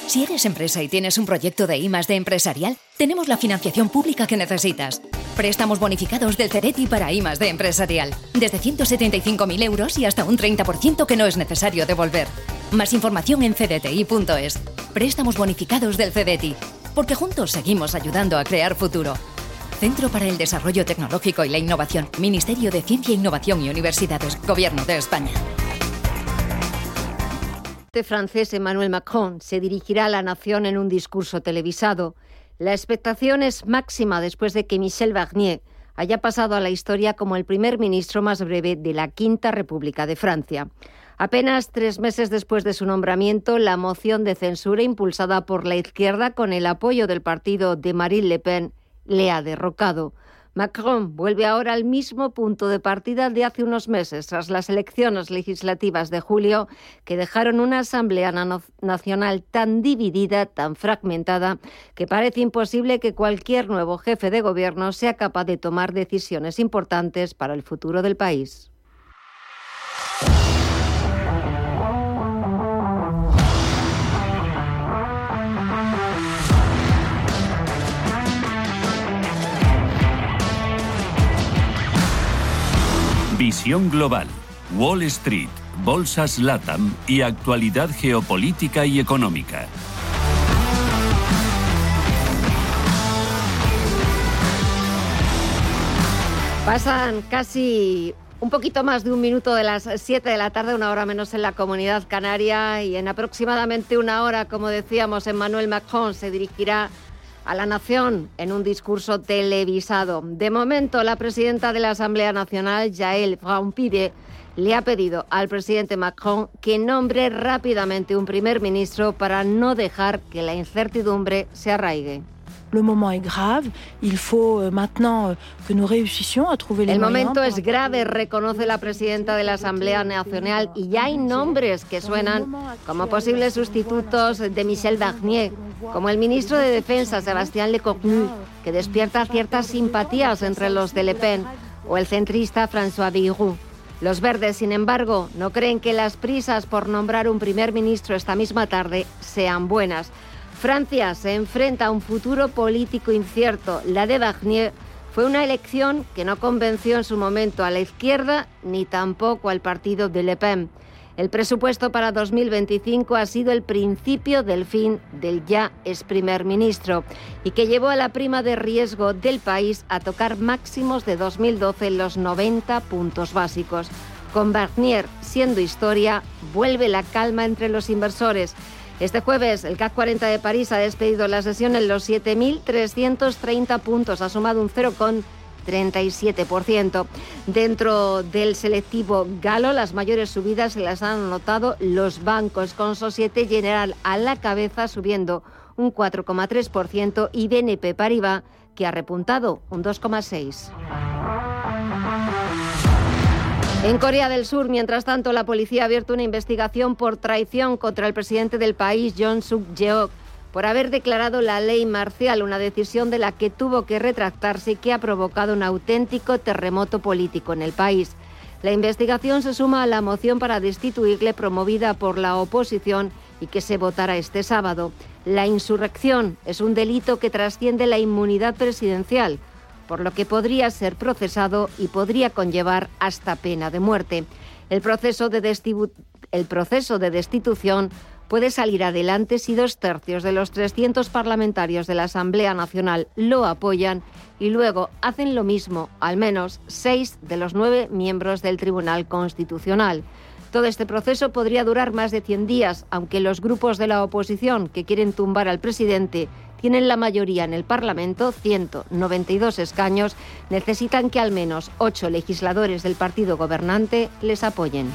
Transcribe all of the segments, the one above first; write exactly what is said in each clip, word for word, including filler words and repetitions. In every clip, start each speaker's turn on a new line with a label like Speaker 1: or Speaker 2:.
Speaker 1: Si eres empresa y tienes un proyecto de I más D empresarial, tenemos la financiación pública que necesitas. Préstamos bonificados del Cedeti para I más D empresarial. Desde ciento setenta y cinco mil euros y hasta un treinta por ciento que no es necesario devolver. Más información en cedeti punto es. Préstamos bonificados del Cedeti. Porque juntos seguimos ayudando a crear futuro. Centro para el Desarrollo Tecnológico y la Innovación. Ministerio de Ciencia, Innovación y Universidades. Gobierno de España.
Speaker 2: El francés Emmanuel Macron se dirigirá a la nación en un discurso televisado. La expectación es máxima después de que Michel Barnier haya pasado a la historia como el primer ministro más breve de la Quinta República de Francia. Apenas tres meses después de su nombramiento, la moción de censura impulsada por la izquierda con el apoyo del partido de Marine Le Pen le ha derrocado. Macron vuelve ahora al mismo punto de partida de hace unos meses, tras las elecciones legislativas de julio, que dejaron una Asamblea Nacional tan dividida, tan fragmentada, que parece imposible que cualquier nuevo jefe de gobierno sea capaz de tomar decisiones importantes para el futuro del país.
Speaker 3: Visión global, Wall Street, bolsas LATAM y actualidad geopolítica y económica.
Speaker 2: Pasan casi un poquito más de un minuto de las siete de la tarde, una hora menos en la Comunidad Canaria, y en aproximadamente una hora, como decíamos, Emmanuel Macron se dirigirá a la nación en un discurso televisado. De momento, la presidenta de la Asamblea Nacional, Yaël Braun-Pivet, le ha pedido al presidente Macron que nombre rápidamente un primer ministro para no dejar que la incertidumbre se arraigue.
Speaker 4: Le moment est grave, il faut maintenant que nous réussissions à trouver les
Speaker 2: El
Speaker 4: moyens.
Speaker 2: momento es grave, reconoce la presidenta de la Asamblea Nacional, y ya hay nombres que suenan como posibles sustitutos de Michel Barnier, como el ministro de Defensa, Sébastien Lecornu, que despierta ciertas simpatías entre los de Le Pen, o el centrista François Bayrou. Los verdes, sin embargo, no creen que las prisas por nombrar un primer ministro esta misma tarde sean buenas. Francia se enfrenta a un futuro político incierto. La de Barnier fue una elección que no convenció en su momento a la izquierda ni tampoco al partido de Le Pen. El presupuesto para dos mil veinticinco ha sido el principio del fin del ya ex primer ministro y que llevó a la prima de riesgo del país a tocar máximos de dos mil doce en los noventa puntos básicos. Con Barnier siendo historia, vuelve la calma entre los inversores. Este jueves, el C A C cuarenta de París ha despedido la sesión en los siete mil trescientos treinta puntos, ha sumado un cero coma treinta y siete por ciento. Dentro del selectivo galo, las mayores subidas se las han anotado los bancos, con Société Générale a la cabeza subiendo un cuatro coma tres por ciento y B N P Paribas, que ha repuntado un dos coma seis por ciento. En Corea del Sur, mientras tanto, la policía ha abierto una investigación por traición contra el presidente del país, Yoon Suk-yeol, por haber declarado la ley marcial, una decisión de la que tuvo que retractarse y que ha provocado un auténtico terremoto político en el país. La investigación se suma a la moción para destituirle promovida por la oposición y que se votará este sábado. La insurrección es un delito que trasciende la inmunidad presidencial, por lo que podría ser procesado y podría conllevar hasta pena de muerte. El proceso de, destibu- el proceso de destitución puede salir adelante si dos tercios de los trescientos parlamentarios de la Asamblea Nacional lo apoyan y luego hacen lo mismo, al menos seis de los nueve miembros del Tribunal Constitucional. Todo este proceso podría durar más de cien días, aunque los grupos de la oposición que quieren tumbar al presidente tienen la mayoría en el Parlamento, ciento noventa y dos escaños, necesitan que al menos ocho legisladores del partido gobernante les apoyen.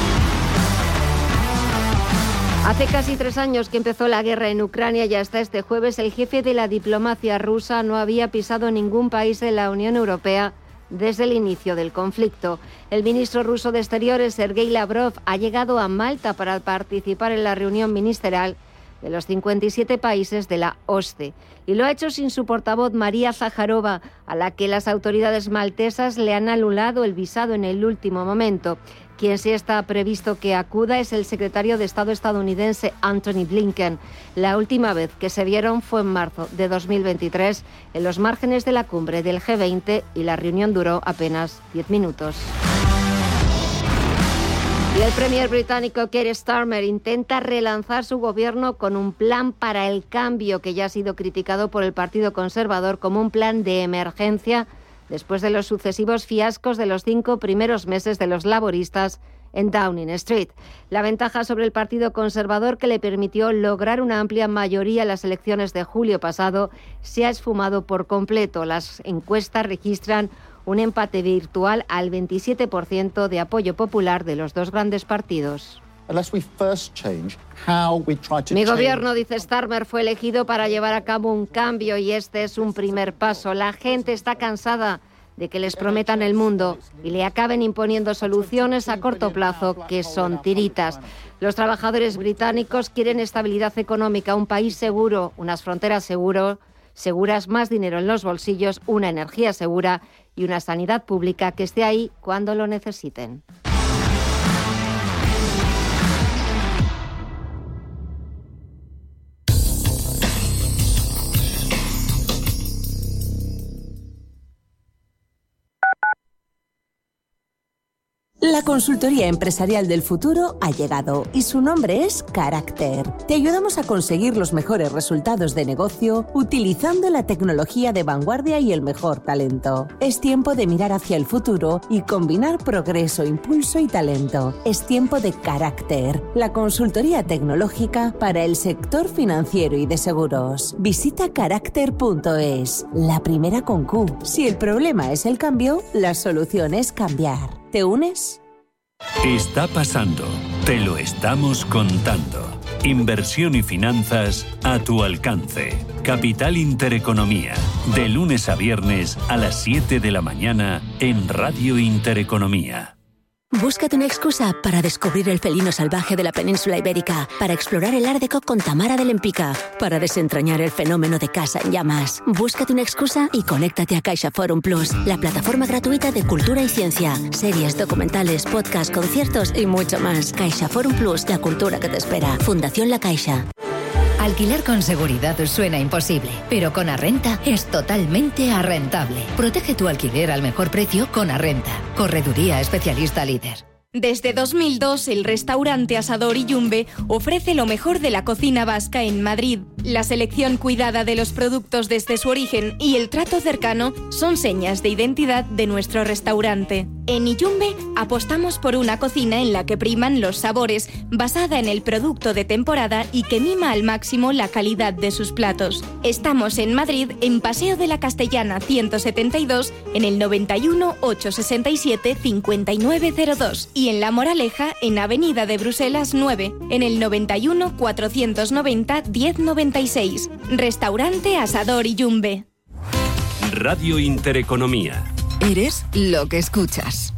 Speaker 2: Hace casi tres años que empezó la guerra en Ucrania y hasta este jueves el jefe de la diplomacia rusa no había pisado ningún país de la Unión Europea desde el inicio del conflicto. El ministro ruso de Exteriores, Sergei Lavrov, ha llegado a Malta para participar en la reunión ministerial de los cincuenta y siete países de la O S C E. Y lo ha hecho sin su portavoz María Zaharova, a la que las autoridades maltesas le han anulado el visado en el último momento. Quien sí está previsto que acuda es el secretario de Estado estadounidense Antony Blinken. La última vez que se vieron fue en marzo de dos mil veintitrés, en los márgenes de la cumbre del G veinte, y la reunión duró apenas diez minutos. Y el premier británico Keir Starmer intenta relanzar su gobierno con un plan para el cambio que ya ha sido criticado por el Partido Conservador como un plan de emergencia después de los sucesivos fiascos de los cinco primeros meses de los laboristas en Downing Street. La ventaja sobre el Partido Conservador, que le permitió lograr una amplia mayoría en las elecciones de julio pasado, se ha esfumado por completo. Las encuestas registran un empate virtual al veintisiete por ciento de apoyo popular de los dos grandes partidos. Mi gobierno, dice Starmer, fue elegido para llevar a cabo un cambio y este es un primer paso. La gente está cansada de que les prometan el mundo y le acaben imponiendo soluciones a corto plazo que son tiritas. Los trabajadores británicos quieren estabilidad económica, un país seguro, unas fronteras seguro, seguras, más dinero en los bolsillos, una energía segura y una sanidad pública que esté ahí cuando lo necesiten.
Speaker 5: La consultoría empresarial del futuro ha llegado y su nombre es Carácter. Te ayudamos a conseguir los mejores resultados de negocio utilizando la tecnología de vanguardia y el mejor talento. Es tiempo de mirar hacia el futuro y combinar progreso, impulso y talento. Es tiempo de Carácter, la consultoría tecnológica para el sector financiero y de seguros. Visita carácter punto es, la primera con Q. Si el problema es el cambio, la solución es cambiar. ¿Te unes?
Speaker 3: Está pasando. Te lo estamos contando. Inversión y finanzas a tu alcance. Capital Intereconomía. De lunes a viernes a las siete de la mañana en Radio Intereconomía.
Speaker 6: Búscate una excusa para descubrir el felino salvaje de la península ibérica, para explorar el Art Deco con Tamara de Lempicka, para desentrañar el fenómeno de Casa en Llamas. Búscate una excusa y conéctate a CaixaForum Plus, la plataforma gratuita de cultura y ciencia, series, documentales, podcasts, conciertos y mucho más. CaixaForum Plus, la cultura que te espera. Fundación La Caixa.
Speaker 1: Alquilar con seguridad suena imposible, pero con Arrenta es totalmente arrentable. Protege tu alquiler al mejor precio con Arrenta. Correduría especialista líder.
Speaker 7: Desde dos mil dos, el restaurante Asador Iyumbe ofrece lo mejor de la cocina vasca en Madrid. La selección cuidada de los productos desde su origen y el trato cercano son señas de identidad de nuestro restaurante. En Iyumbe apostamos por una cocina en la que priman los sabores, basada en el producto de temporada y que mima al máximo la calidad de sus platos. Estamos en Madrid, en Paseo de la Castellana ciento setenta y dos, en el noventa y uno, ochocientos sesenta y siete, cincuenta y nueve cero dos. Y en La Moraleja, en Avenida de Bruselas nueve, en el noventa y uno, cuatrocientos noventa, diez noventa y seis. Restaurante Asador Iyumbe.
Speaker 3: Radio Intereconomía.
Speaker 1: Eres lo que escuchas.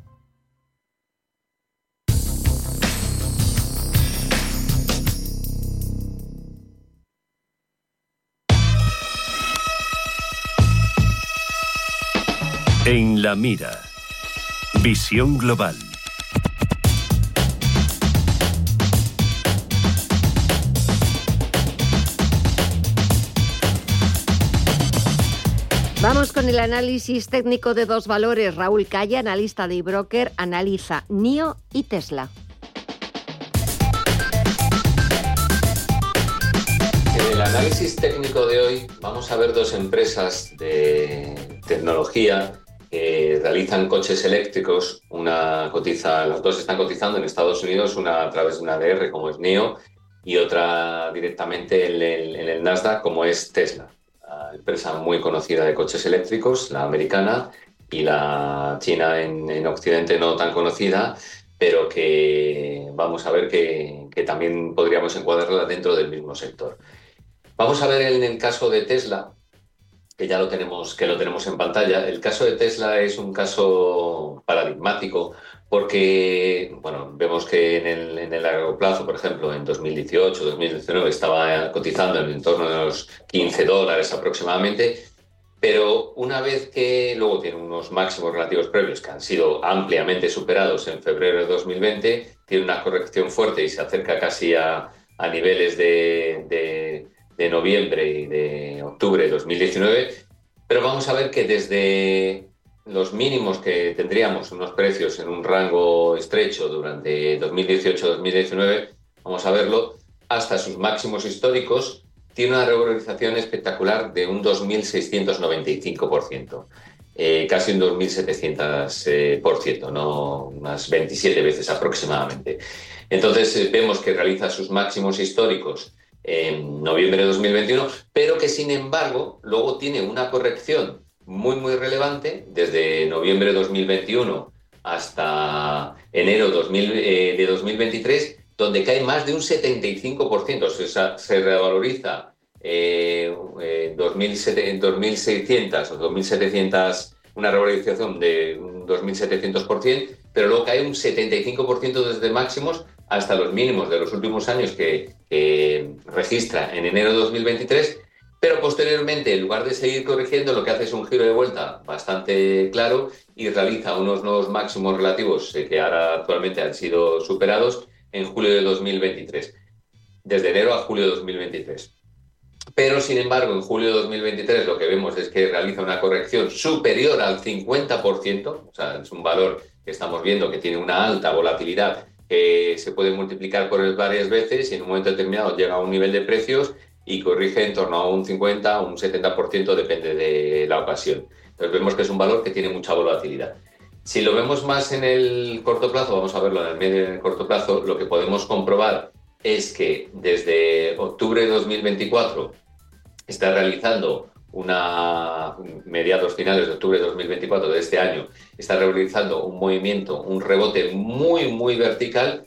Speaker 3: En la mira. Visión global.
Speaker 2: Vamos con el análisis técnico de dos valores. Raúl Calle, analista de eBroker, analiza N I O y Tesla.
Speaker 8: En el análisis técnico de hoy vamos a ver dos empresas de tecnología que realizan coches eléctricos. Una cotiza, las dos están cotizando en Estados Unidos, una a través de una A D R como es N I O y otra directamente en el, en el Nasdaq como es Tesla. Empresa muy conocida de coches eléctricos, la americana, y la china en, en Occidente no tan conocida, pero que vamos a ver que, que también podríamos encuadrarla dentro del mismo sector. Vamos a ver en el caso de Tesla, que ya lo tenemos, que lo tenemos en pantalla. El caso de Tesla es un caso paradigmático porque bueno, vemos que en el, en el largo plazo, por ejemplo, en dos mil dieciocho, dos mil diecinueve estaba cotizando en torno de los quince dólares aproximadamente, pero una vez que luego tiene unos máximos relativos previos que han sido ampliamente superados en febrero de dos mil veinte, tiene una corrección fuerte y se acerca casi a, a niveles de, de, de noviembre y de octubre de dos mil diecinueve, pero vamos a ver que desde los mínimos que tendríamos, unos precios en un rango estrecho durante dos mil dieciocho a dos mil diecinueve, vamos a verlo, hasta sus máximos históricos, tiene una revalorización espectacular de un dos mil seiscientos noventa y cinco por ciento, eh, casi un dos mil setecientos por ciento, ¿no? Unas veintisiete veces aproximadamente. Entonces eh, vemos que realiza sus máximos históricos en noviembre de dos mil veintiuno, pero que sin embargo luego tiene una corrección muy, muy relevante desde noviembre de dos mil veintiuno hasta enero dos mil, eh, de dos mil veintitrés, donde cae más de un setenta y cinco por ciento. O sea, se revaloriza eh, eh, dos mil seiscientos o dos mil setecientos, una revalorización de un dos mil setecientos por ciento, pero luego cae un setenta y cinco por ciento desde máximos hasta los mínimos de los últimos años que, que registra en enero de dos mil veintitrés. Pero posteriormente, en lugar de seguir corrigiendo, lo que hace es un giro de vuelta bastante claro y realiza unos nuevos máximos relativos eh, que ahora actualmente han sido superados en julio de dos mil veintitrés, desde enero a julio de dos mil veintitrés. Pero, sin embargo, en julio de dos mil veintitrés lo que vemos es que realiza una corrección superior al cincuenta por ciento, o sea, es un valor que estamos viendo que tiene una alta volatilidad que se puede multiplicar por varias veces y en un momento determinado llega a un nivel de precios y corrige en torno a un cincuenta o un setenta por ciento, depende de la ocasión. Entonces vemos que es un valor que tiene mucha volatilidad. Si lo vemos más en el corto plazo, vamos a verlo en el medio y en el corto plazo, lo que podemos comprobar es que desde octubre de dos mil veinticuatro está realizando una, mediados finales de octubre de dos mil veinticuatro de este año, está realizando un movimiento, un rebote muy, muy vertical,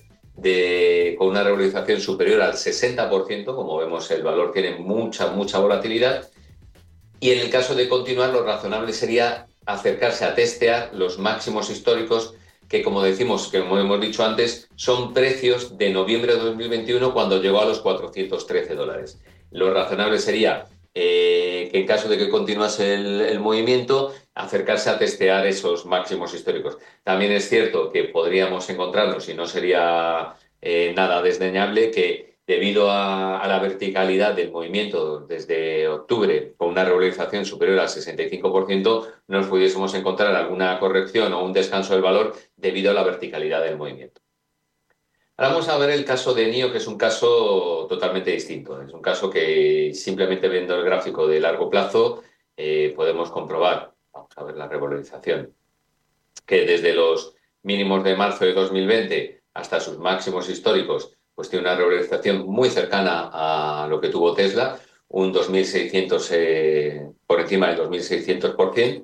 Speaker 8: De, con una revalorización superior al sesenta por ciento, como vemos el valor tiene mucha, mucha volatilidad, y en el caso de continuar lo razonable sería acercarse a testear los máximos históricos que, como decimos, que como hemos dicho antes, son precios de noviembre de dos mil veintiuno cuando llegó a los cuatrocientos trece dólares. Lo razonable sería eh, que en caso de que continuase el, el movimiento, acercarse a testear esos máximos históricos. También es cierto que podríamos encontrarnos, y no sería eh, nada desdeñable, que debido a, a la verticalidad del movimiento desde octubre, con una revalorización superior al sesenta y cinco por ciento, nos pudiésemos encontrar alguna corrección o un descanso del valor debido a la verticalidad del movimiento. Ahora vamos a ver el caso de NIO, que es un caso totalmente distinto. Es un caso que simplemente viendo el gráfico de largo plazo eh, podemos comprobar. Vamos a ver la revalorización, que desde los mínimos de marzo de dos mil veinte hasta sus máximos históricos, pues tiene una revalorización muy cercana a lo que tuvo Tesla, un dos mil seiscientos, eh, por encima del dos mil seiscientos por ciento,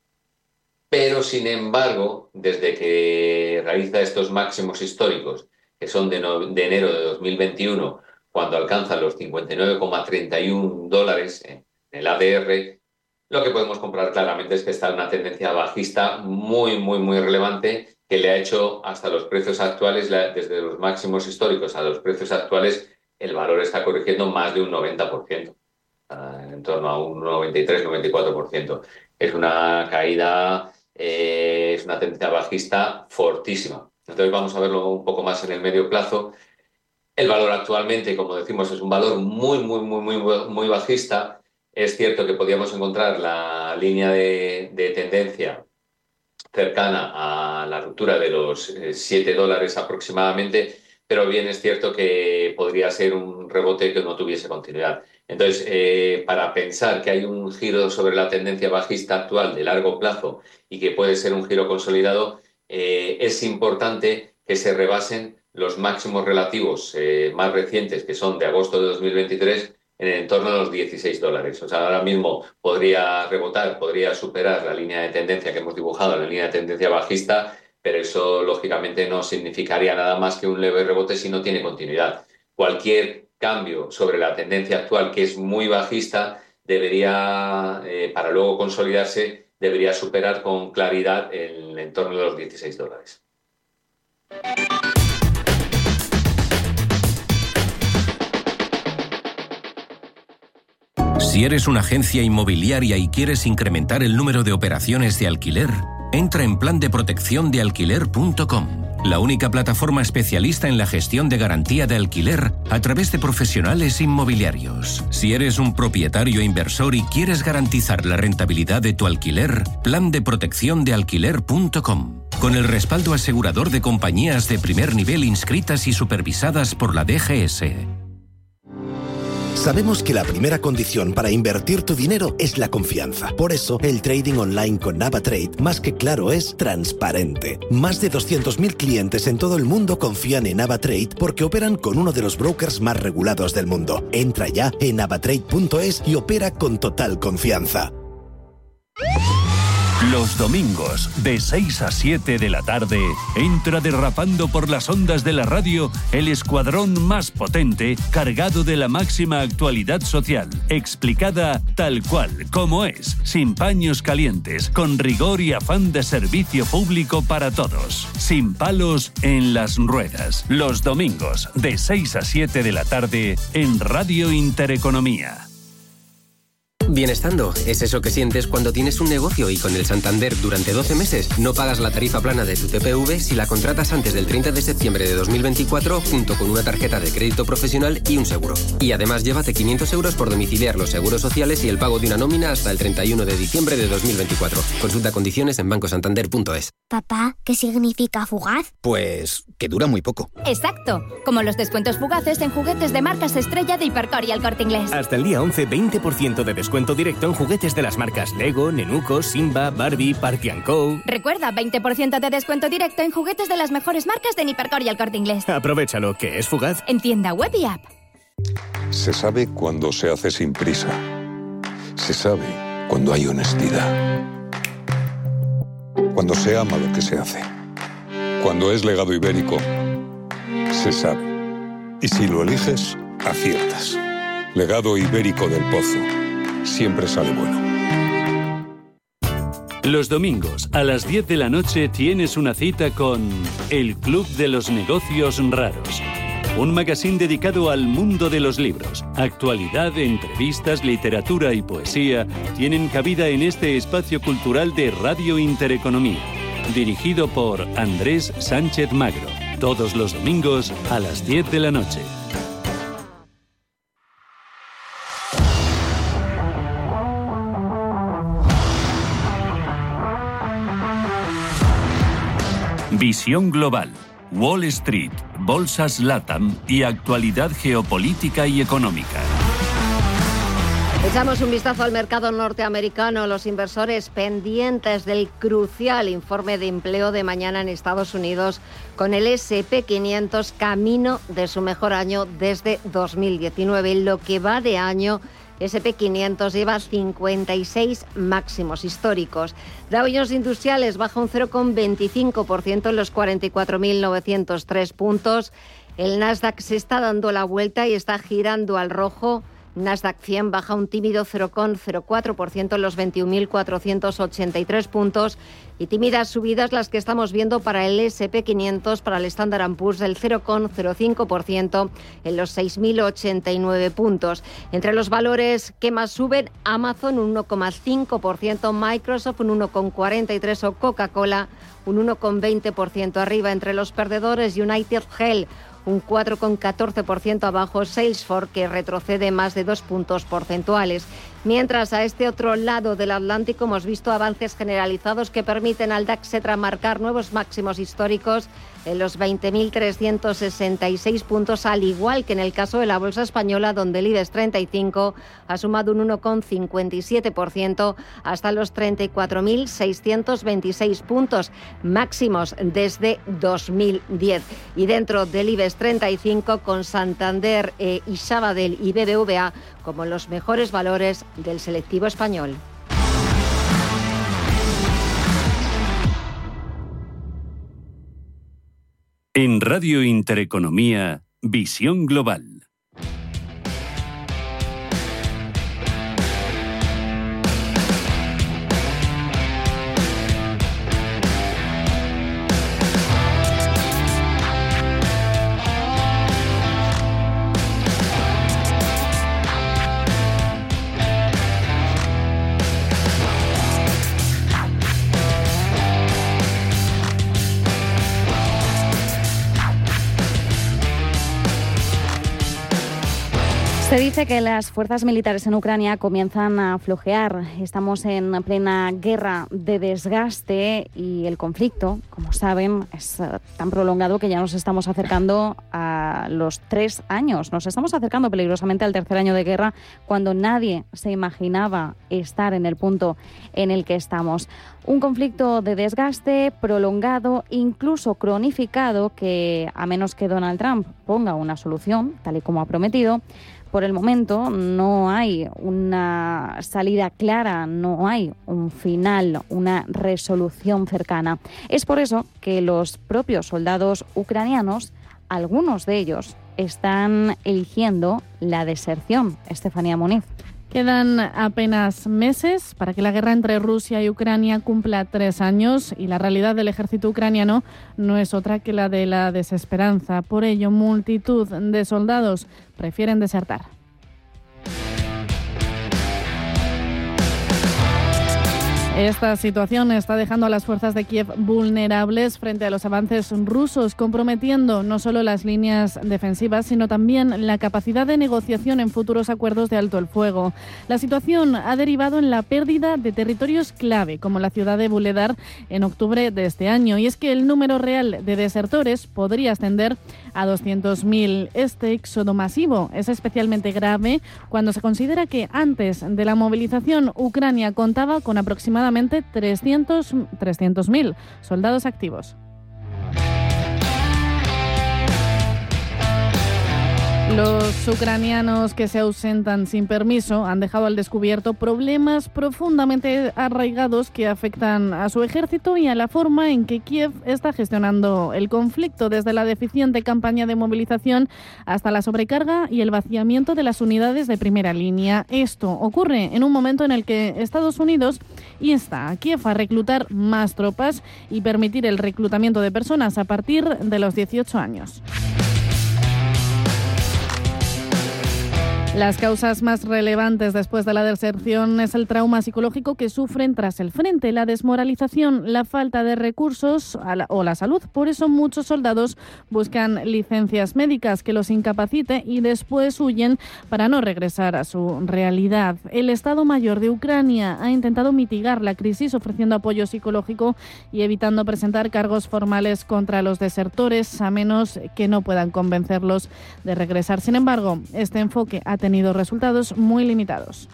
Speaker 8: pero sin embargo, desde que realiza estos máximos históricos, que son de, no, de enero de dos mil veintiuno, cuando alcanzan los cincuenta y nueve coma treinta y uno dólares en el A D R, lo que podemos comprobar claramente es que está en una tendencia bajista muy, muy, muy relevante que le ha hecho hasta los precios actuales, desde los máximos históricos a los precios actuales, el valor está corrigiendo más de un noventa por ciento, en torno a un noventa y tres, noventa y cuatro por ciento. Es una caída, eh, es una tendencia bajista fortísima. Entonces vamos a verlo un poco más en el medio plazo. El valor actualmente, como decimos, es un valor muy, muy, muy, muy, muy bajista. Es cierto que podíamos encontrar la línea de, de tendencia cercana a la ruptura de los siete dólares aproximadamente, pero bien es cierto que podría ser un rebote que no tuviese continuidad. Entonces, eh, para pensar que hay un giro sobre la tendencia bajista actual de largo plazo y que puede ser un giro consolidado, eh, es importante que se rebasen los máximos relativos eh, más recientes, que son de agosto de dos mil veintitrés, en el entorno de los dieciséis dólares. O sea, ahora mismo podría rebotar, podría superar la línea de tendencia que hemos dibujado, la línea de tendencia bajista, pero eso lógicamente no significaría nada más que un leve rebote si no tiene continuidad. Cualquier cambio sobre la tendencia actual, que es muy bajista, debería, eh, para luego consolidarse, debería superar con claridad el entorno de los dieciséis dólares.
Speaker 9: Si eres una agencia inmobiliaria y quieres incrementar el número de operaciones de alquiler, entra en plan de protección de alquiler punto com, la única plataforma especialista en la gestión de garantía de alquiler a través de profesionales inmobiliarios. Si eres un propietario inversor y quieres garantizar la rentabilidad de tu alquiler, plan de protección de alquiler punto com, con el respaldo asegurador de compañías de primer nivel inscritas y supervisadas por la D G S.
Speaker 10: Sabemos que la primera condición para invertir tu dinero es la confianza. Por eso, el trading online con NavaTrade, más que claro, es transparente. Más de doscientos mil clientes en todo el mundo confían en NavaTrade porque operan con uno de los brokers más regulados del mundo. Entra ya en navatrade punto es y opera con total confianza.
Speaker 3: Los domingos, de seis a siete de la tarde, entra derrapando por las ondas de la radio el escuadrón más potente, cargado de la máxima actualidad social, explicada tal cual, como es, sin paños calientes, con rigor y afán de servicio público para todos. Sin palos en las ruedas. Los domingos, de seis a siete de la tarde, en Radio Intereconomía.
Speaker 11: Bienestando es eso que sientes cuando tienes un negocio y con el Santander durante doce meses no pagas la tarifa plana de tu T P V si la contratas antes del treinta de septiembre de dos mil veinticuatro junto con una tarjeta de crédito profesional y un seguro. Y además llévate quinientos euros por domiciliar los seguros sociales y el pago de una nómina hasta el treinta y uno de diciembre de dos mil veinticuatro. Consulta condiciones en banco santander punto es.
Speaker 12: Papá, ¿qué significa fugaz?
Speaker 13: Pues que dura muy poco.
Speaker 14: Exacto, como los descuentos fugaces en juguetes de marcas estrella de Hipercor y El Corte Inglés.
Speaker 15: Hasta el día once, veinte por ciento de descuento directo en juguetes de las marcas Lego, Nenuco, Simba, Barbie, Parky and Co.
Speaker 14: Recuerda, veinte por ciento de descuento directo en juguetes de las mejores marcas de Hipercor y El Corte Inglés.
Speaker 15: Aprovechalo, que es fugaz.
Speaker 14: En tienda web y app.
Speaker 16: Se sabe cuando se hace sin prisa. Se sabe cuando hay honestidad. Cuando se ama lo que se hace. Cuando es legado ibérico, se sabe. Y si lo eliges, aciertas. Legado ibérico del Pozo. Siempre sale bueno.
Speaker 3: Los domingos a las diez de la noche tienes una cita con El Club de los Negocios Raros. Un magazín dedicado al mundo de los libros. Actualidad, entrevistas, literatura y poesía tienen cabida en este espacio cultural de Radio Intereconomía. Dirigido por Andrés Sánchez Magro. Todos los domingos a las diez de la noche. Visión global, Wall Street, bolsas LATAM y actualidad geopolítica y económica.
Speaker 2: Echamos un vistazo al mercado norteamericano. Los inversores pendientes del crucial informe de empleo de mañana en Estados Unidos, con el ese and pe quinientos camino de su mejor año desde dos mil diecinueve. En lo que va de año, ese and pe quinientos lleva cincuenta y seis máximos históricos. Dow Jones Industriales baja un cero coma veinticinco por ciento en los cuarenta y cuatro mil novecientos tres puntos. El Nasdaq se está dando la vuelta y está girando al rojo. Nasdaq cien baja un tímido cero coma cero cuatro por ciento en los veintiún mil cuatrocientos ochenta y tres puntos y tímidas subidas las que estamos viendo para el ese and pe quinientos, para el Standard and Poor's del cero coma cero cinco por ciento en los seis mil ochenta y nueve puntos. Entre los valores que más suben, Amazon un uno coma cinco por ciento, Microsoft un uno coma cuarenta y tres por ciento o Coca-Cola un uno coma veinte por ciento arriba. Entre los perdedores, United Health un cuatro coma catorce por ciento abajo, Salesforce, que retrocede más de dos puntos porcentuales. Mientras, a este otro lado del Atlántico hemos visto avances generalizados que permiten al DAX marcar nuevos máximos históricos en los veinte mil trescientos sesenta y seis puntos, al igual que en el caso de la bolsa española, donde el IBEX treinta y cinco ha sumado un uno coma cincuenta y siete por ciento hasta los treinta y cuatro mil seiscientos veintiséis puntos, máximos desde dos mil diez. Y dentro del IBEX treinta y cinco, con Santander eh, y Sabadell y B B V A como los mejores valores del selectivo español.
Speaker 3: En Radio Intereconomía, Visión Global.
Speaker 17: Se dice que las fuerzas militares en Ucrania comienzan a flojear. Estamos en plena guerra de desgaste y el conflicto, como saben, es tan prolongado que ya nos estamos acercando a los tres años. Nos estamos acercando peligrosamente al tercer año de guerra cuando nadie se imaginaba estar en el punto en el que estamos. Un conflicto de desgaste prolongado, incluso cronificado, que a menos que Donald Trump ponga una solución, tal y como ha prometido, por el momento no hay una salida clara, no hay un final, una resolución cercana. Es por eso que los propios soldados ucranianos, algunos de ellos, están eligiendo la deserción. Estefanía Muniz.
Speaker 18: Quedan apenas meses para que la guerra entre Rusia y Ucrania cumpla tres años y la realidad del ejército ucraniano no es otra que la de la desesperanza. Por ello, multitud de soldados prefieren desertar. Esta situación está dejando a las fuerzas de Kiev vulnerables frente a los avances rusos, comprometiendo no solo las líneas defensivas, sino también la capacidad de negociación en futuros acuerdos de alto el fuego. La situación ha derivado en la pérdida de territorios clave, como la ciudad de Vuhledar en octubre de este año, y es que el número real de desertores podría ascender a doscientos mil. Este éxodo masivo es especialmente grave cuando se considera que antes de la movilización Ucrania contaba con aproximadamente trescientos mil soldados activos. Los ucranianos que se ausentan sin permiso han dejado al descubierto problemas profundamente arraigados que afectan a su ejército y a la forma en que Kiev está gestionando el conflicto, desde la deficiente campaña de movilización hasta la sobrecarga y el vaciamiento de las unidades de primera línea. Esto ocurre en un momento en el que Estados Unidos insta a Kiev a reclutar más tropas y permitir el reclutamiento de personas a partir de los dieciocho años. Las causas más relevantes después de la deserción es el trauma psicológico que sufren tras el frente, la desmoralización, la falta de recursos o la salud. Por eso muchos soldados buscan licencias médicas que los incapacite y después huyen para no regresar a su realidad. El Estado Mayor de Ucrania ha intentado mitigar la crisis ofreciendo apoyo psicológico y evitando presentar cargos formales contra los desertores, a menos que no puedan convencerlos de regresar. Sin embargo, este enfoque ha tenido resultados muy limitados.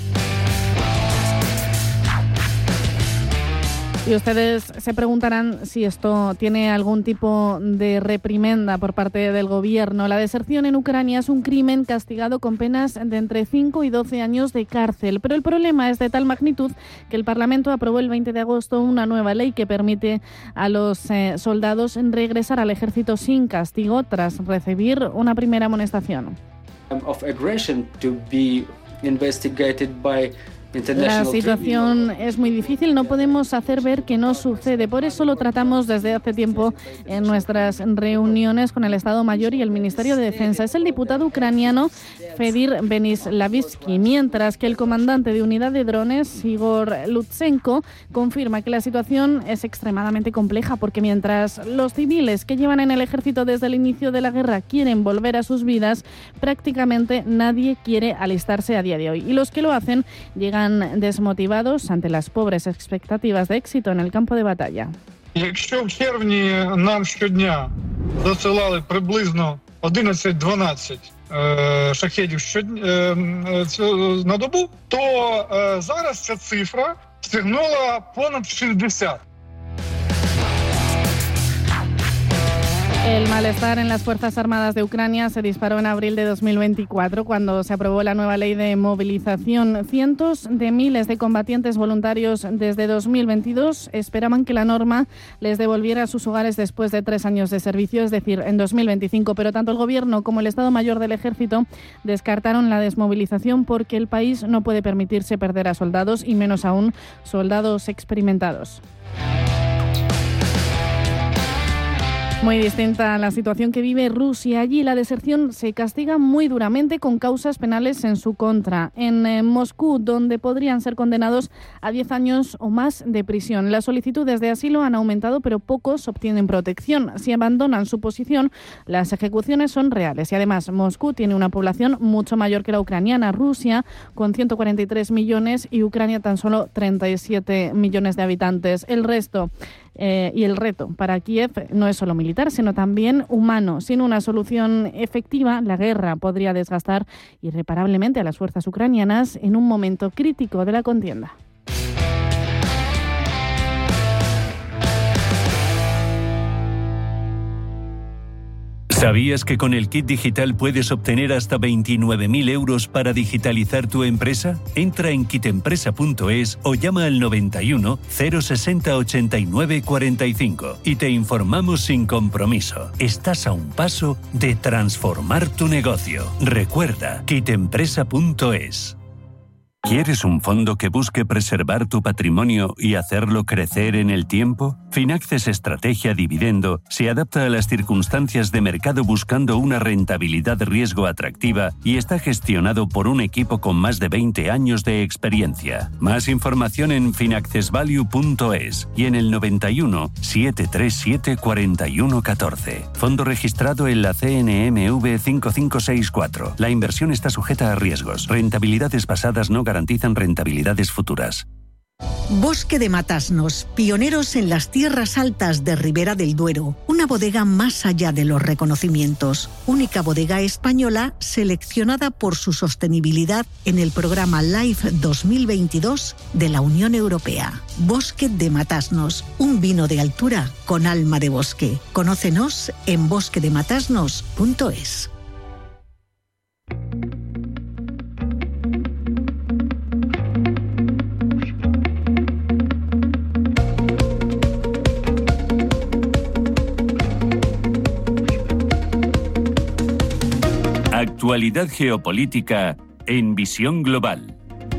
Speaker 18: Y ustedes se preguntarán si esto tiene algún tipo de reprimenda por parte del gobierno. La deserción en Ucrania es un crimen castigado con penas de entre cinco y doce años de cárcel. Pero el problema es de tal magnitud que el Parlamento aprobó el veinte de agosto una nueva ley que permite a los eh, soldados regresar al ejército sin castigo tras recibir una primera amonestación.
Speaker 19: Of aggression to be investigated by
Speaker 18: La situación es muy difícil, no podemos hacer ver que no sucede. Por eso lo tratamos desde hace tiempo en nuestras reuniones con el Estado Mayor y el Ministerio de Defensa. Es el diputado ucraniano Fedir Benislavitsky, mientras que el comandante de unidad de drones, Igor Lutsenko, confirma que la situación es extremadamente compleja porque mientras los civiles que llevan en el ejército desde el inicio de la guerra quieren volver a sus vidas, prácticamente nadie quiere alistarse a día de hoy. Y los que lo hacen llegan desmotivados ante las pobres expectativas de éxito en el campo de batalla.
Speaker 20: Якщо в червні нам щодня досилали приблизно одинадцять-дванадцять е, шахедів щодня е, на добу, то е, зараз ця цифра сягнула понад шістдесят.
Speaker 18: El malestar en las Fuerzas Armadas de Ucrania se disparó en abril de dos mil veinticuatro, cuando se aprobó la nueva ley de movilización. Cientos de miles de combatientes voluntarios desde dos mil veintidós esperaban que la norma les devolviera a sus hogares después de tres años de servicio, es decir, en dos mil veinticinco. Pero tanto el Gobierno como el Estado Mayor del Ejército descartaron la desmovilización porque el país no puede permitirse perder a soldados y menos aún soldados experimentados. Muy distinta a la situación que vive Rusia. Allí la deserción se castiga muy duramente con causas penales en su contra. En eh, Moscú, donde podrían ser condenados a diez años o más de prisión. Las solicitudes de asilo han aumentado, pero pocos obtienen protección. Si abandonan su posición, las ejecuciones son reales. Y además, Moscú tiene una población mucho mayor que la ucraniana. Rusia, con ciento cuarenta y tres millones, y Ucrania tan solo treinta y siete millones de habitantes. El resto... Eh, y el reto para Kiev no es solo militar, sino también humano. Sin una solución efectiva, la guerra podría desgastar irreparablemente a las fuerzas ucranianas en un momento crítico de la contienda.
Speaker 3: ¿Sabías que con el kit digital puedes obtener hasta veintinueve mil euros para digitalizar tu empresa? Entra en kitempresa punto es o llama al noventa y uno, cero sesenta, ochenta y nueve, cuarenta y cinco y te informamos sin compromiso. Estás a un paso de transformar tu negocio. Recuerda, kitempresa punto es. ¿Quieres un fondo que busque preservar tu patrimonio y hacerlo crecer en el tiempo? Finaxes Estrategia Dividendo se adapta a las circunstancias de mercado buscando una rentabilidad-riesgo atractiva y está gestionado por un equipo con más de veinte años de experiencia. Más información en finaccesvalue punto es y en el noventa y uno, setecientos treinta y siete, cuarenta y uno, catorce. Fondo registrado en la C N M V cinco cinco seis cuatro. La inversión está sujeta a riesgos. Rentabilidades pasadas no garantizan rentabilidades futuras.
Speaker 21: Bosque de Matasnos, pioneros en las tierras altas de Ribera del Duero. Una bodega más allá de los reconocimientos. Única bodega española seleccionada por su sostenibilidad en el programa LIFE dos mil veintidós de la Unión Europea. Bosque de Matasnos, un vino de altura con alma de bosque. Conócenos en bosque de matasnos punto es.
Speaker 3: Actualidad geopolítica en Visión Global.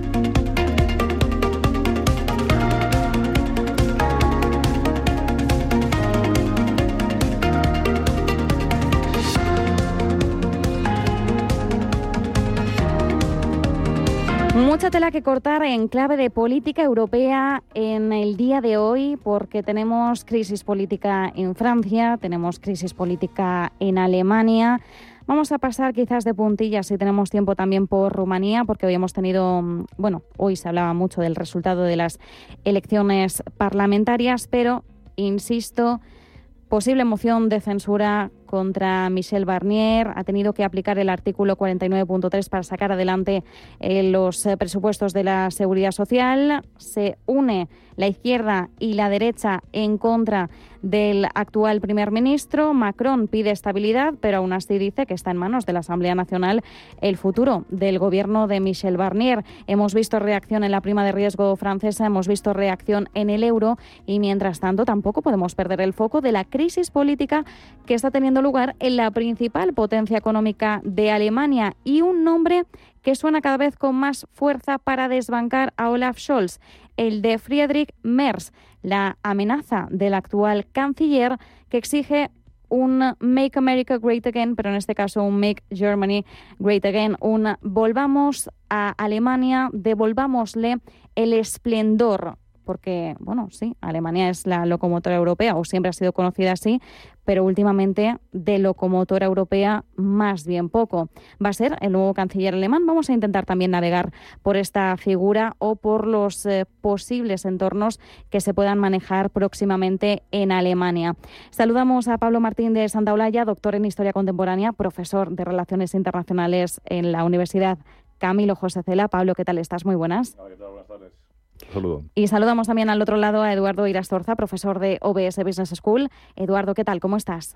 Speaker 17: Mucha tela que cortar en clave de política europea en el día de hoy, porque tenemos crisis política en Francia, tenemos crisis política en Alemania. Vamos a pasar quizás de puntillas, si tenemos tiempo, también por Rumanía, porque hoy hemos tenido, bueno, hoy se hablaba mucho del resultado de las elecciones parlamentarias, pero, insisto, posible moción de censura contra Michel Barnier. Ha tenido que aplicar el artículo cuarenta y nueve punto tres para sacar adelante eh, los eh, presupuestos de la Seguridad Social. Se une la izquierda y la derecha en contra del actual primer ministro. Macron pide estabilidad, pero aún así dice que está en manos de la Asamblea Nacional el futuro del gobierno de Michel Barnier. Hemos visto reacción en la prima de riesgo francesa, hemos visto reacción en el euro y, mientras tanto, tampoco podemos perder el foco de la crisis política que está teniendo lugar en la principal potencia económica de Alemania, y un nombre que suena cada vez con más fuerza para desbancar a Olaf Scholz, el de Friedrich Merz, la amenaza del actual canciller que exige un Make America Great Again, pero en este caso un Make Germany Great Again, un volvamos a Alemania, devolvámosle el esplendor. Porque, bueno, sí, Alemania es la locomotora europea, o siempre ha sido conocida así, pero últimamente de locomotora europea más bien poco. Va a ser el nuevo canciller alemán. Vamos a intentar también navegar por esta figura o por los eh, posibles entornos que se puedan manejar próximamente en Alemania. Saludamos a Pablo Martín de Santaolalla, doctor en Historia Contemporánea, profesor de Relaciones Internacionales en la Universidad Camilo José Cela. Pablo, ¿qué tal estás? Muy buenas.
Speaker 22: Hola, ¿qué tal? Buenas tardes. Saludo.
Speaker 17: Y saludamos también al otro lado a Eduardo Irastorza, profesor de O B S Business School. Eduardo, ¿qué tal? ¿Cómo estás?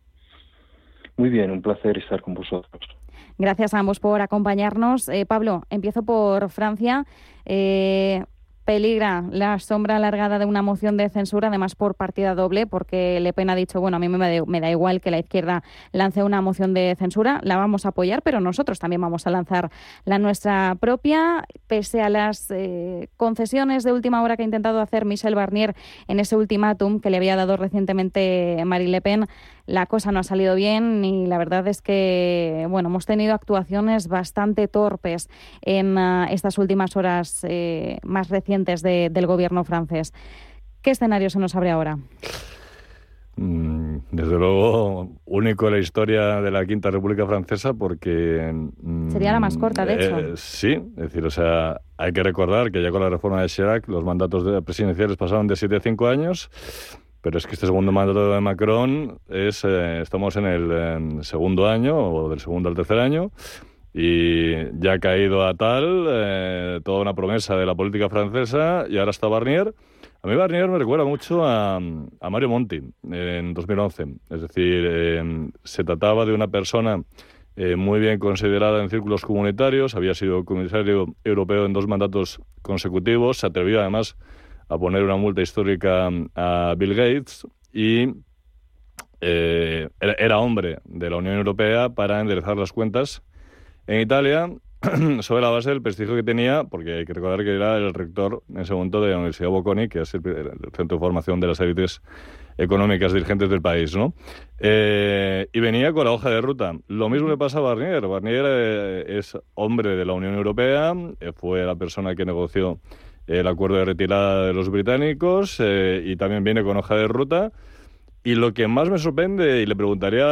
Speaker 22: Muy bien, un placer estar con vosotros.
Speaker 17: Gracias a ambos por acompañarnos. Eh, Pablo, empiezo por Francia. Eh, Peligra la sombra alargada de una moción de censura, además por partida doble, porque Le Pen ha dicho, bueno, a mí me da, me da igual que la izquierda lance una moción de censura, la vamos a apoyar, pero nosotros también vamos a lanzar la nuestra propia, pese a las eh, concesiones de última hora que ha intentado hacer Michel Barnier en ese ultimátum que le había dado recientemente Marine Le Pen. La cosa no ha salido bien y la verdad es que, bueno, hemos tenido actuaciones bastante torpes en uh, estas últimas horas eh, más recientes de, del gobierno francés. ¿Qué escenario se nos abre ahora?
Speaker 4: Mm, desde luego, único en la historia de la Quinta República Francesa porque... Mm,
Speaker 17: Sería la más corta, de hecho.
Speaker 4: Eh, sí, es decir, o sea, hay que recordar que ya con la reforma de Chirac los mandatos de presidenciales pasaron de siete a cinco años. Pero es que este segundo mandato de Macron es, eh, estamos en el en segundo año, o del segundo al tercer año, y ya ha caído a tal eh, toda una promesa de la política francesa, y ahora está Barnier. A mí Barnier me recuerda mucho a, a Mario Monti en dos mil once. Es decir, eh, se trataba de una persona eh, muy bien considerada en círculos comunitarios, había sido comisario europeo en dos mandatos consecutivos, se atrevió además a poner una multa histórica a Bill Gates y eh, era, era hombre de la Unión Europea para enderezar las cuentas en Italia sobre la base del prestigio que tenía, porque hay que recordar que era el rector en ese momento de la Universidad Bocconi, que es el, el centro de formación de las élites económicas dirigentes del país, ¿no? Eh, y venía con la hoja de ruta. Lo mismo le pasa a Barnier. Barnier eh, es hombre de la Unión Europea, eh, fue la persona que negoció el acuerdo de retirada de los británicos eh, y también viene con hoja de ruta. Y lo que más me sorprende, y le preguntaría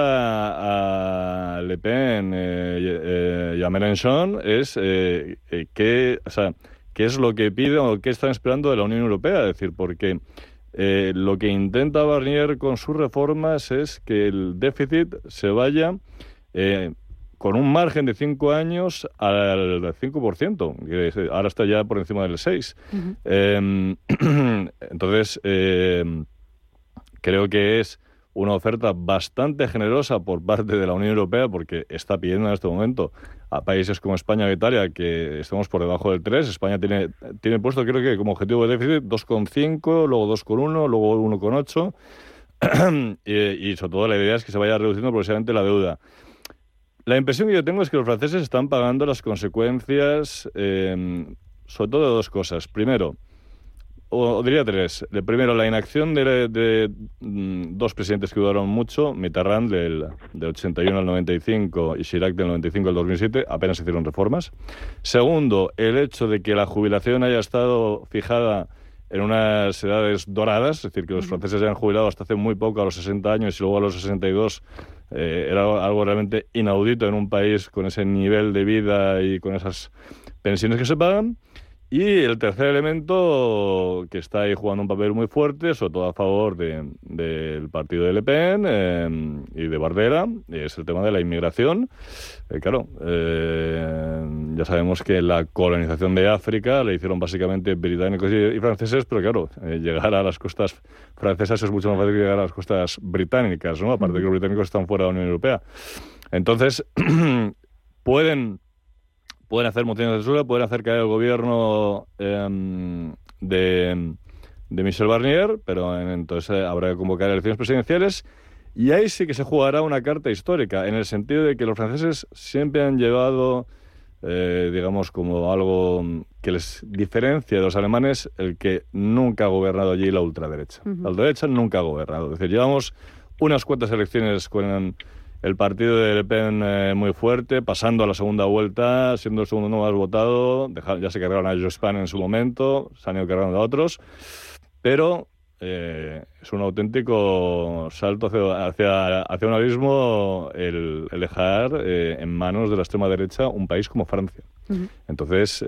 Speaker 4: a, a Le Pen eh, eh, y a Mélenchon, es eh, eh, qué, o sea, qué es lo que piden o qué están esperando de la Unión Europea. Es decir, porque eh, lo que intenta Barnier con sus reformas es que el déficit se vaya eh, con un margen de cinco años al cinco por ciento, que ahora está ya por encima del seis por ciento. Uh-huh. Eh, entonces, eh, creo que es una oferta bastante generosa por parte de la Unión Europea, porque está pidiendo en este momento a países como España e Italia que estemos por debajo del tres. España tiene, tiene puesto, creo que como objetivo de déficit, dos coma cinco, luego dos coma uno, luego uno coma ocho, y, y sobre todo la idea es que se vaya reduciendo progresivamente la deuda. La impresión que yo tengo es que los franceses están pagando las consecuencias, eh, sobre todo de dos cosas. Primero, o, o diría tres. El primero, la inacción de, de, de dos presidentes que duraron mucho, Mitterrand del, del ochenta y uno al noventa y cinco y Chirac del noventa y cinco al dos mil siete, apenas hicieron reformas. Segundo, el hecho de que la jubilación haya estado fijada en unas edades doradas, es decir, que los franceses se han jubilado hasta hace muy poco, a los sesenta años, y luego a los sesenta y dos, eh, era algo realmente inaudito en un país con ese nivel de vida y con esas pensiones que se pagan. Y el tercer elemento, que está ahí jugando un papel muy fuerte, sobre todo a favor de, del partido de Le Pen eh, y de Bardella, es el tema de la inmigración. Eh, claro, eh, ya sabemos que la colonización de África la hicieron básicamente británicos y, y franceses, pero claro, eh, llegar a las costas francesas es mucho más fácil que llegar a las costas británicas, ¿no? Aparte de que los británicos están fuera de la Unión Europea. Entonces, pueden... Pueden hacer mociones de censura, pueden hacer caer el gobierno eh, de, de Michel Barnier, pero entonces eh, habrá que convocar elecciones presidenciales. Y ahí sí que se jugará una carta histórica, en el sentido de que los franceses siempre han llevado, eh, digamos, como algo que les diferencia de los alemanes, el que nunca ha gobernado allí la ultraderecha. Uh-huh. La ultraderecha nunca ha gobernado. Es decir, llevamos unas cuantas elecciones con el partido de Le Pen eh, muy fuerte, pasando a la segunda vuelta, siendo el segundo no más votado. Dejar, ya se cargaron a Jospin en su momento, se han ido cargando a otros, pero eh, es un auténtico salto hacia, hacia, hacia un abismo el, el dejar eh, en manos de la extrema derecha un país como Francia. Uh-huh. Entonces,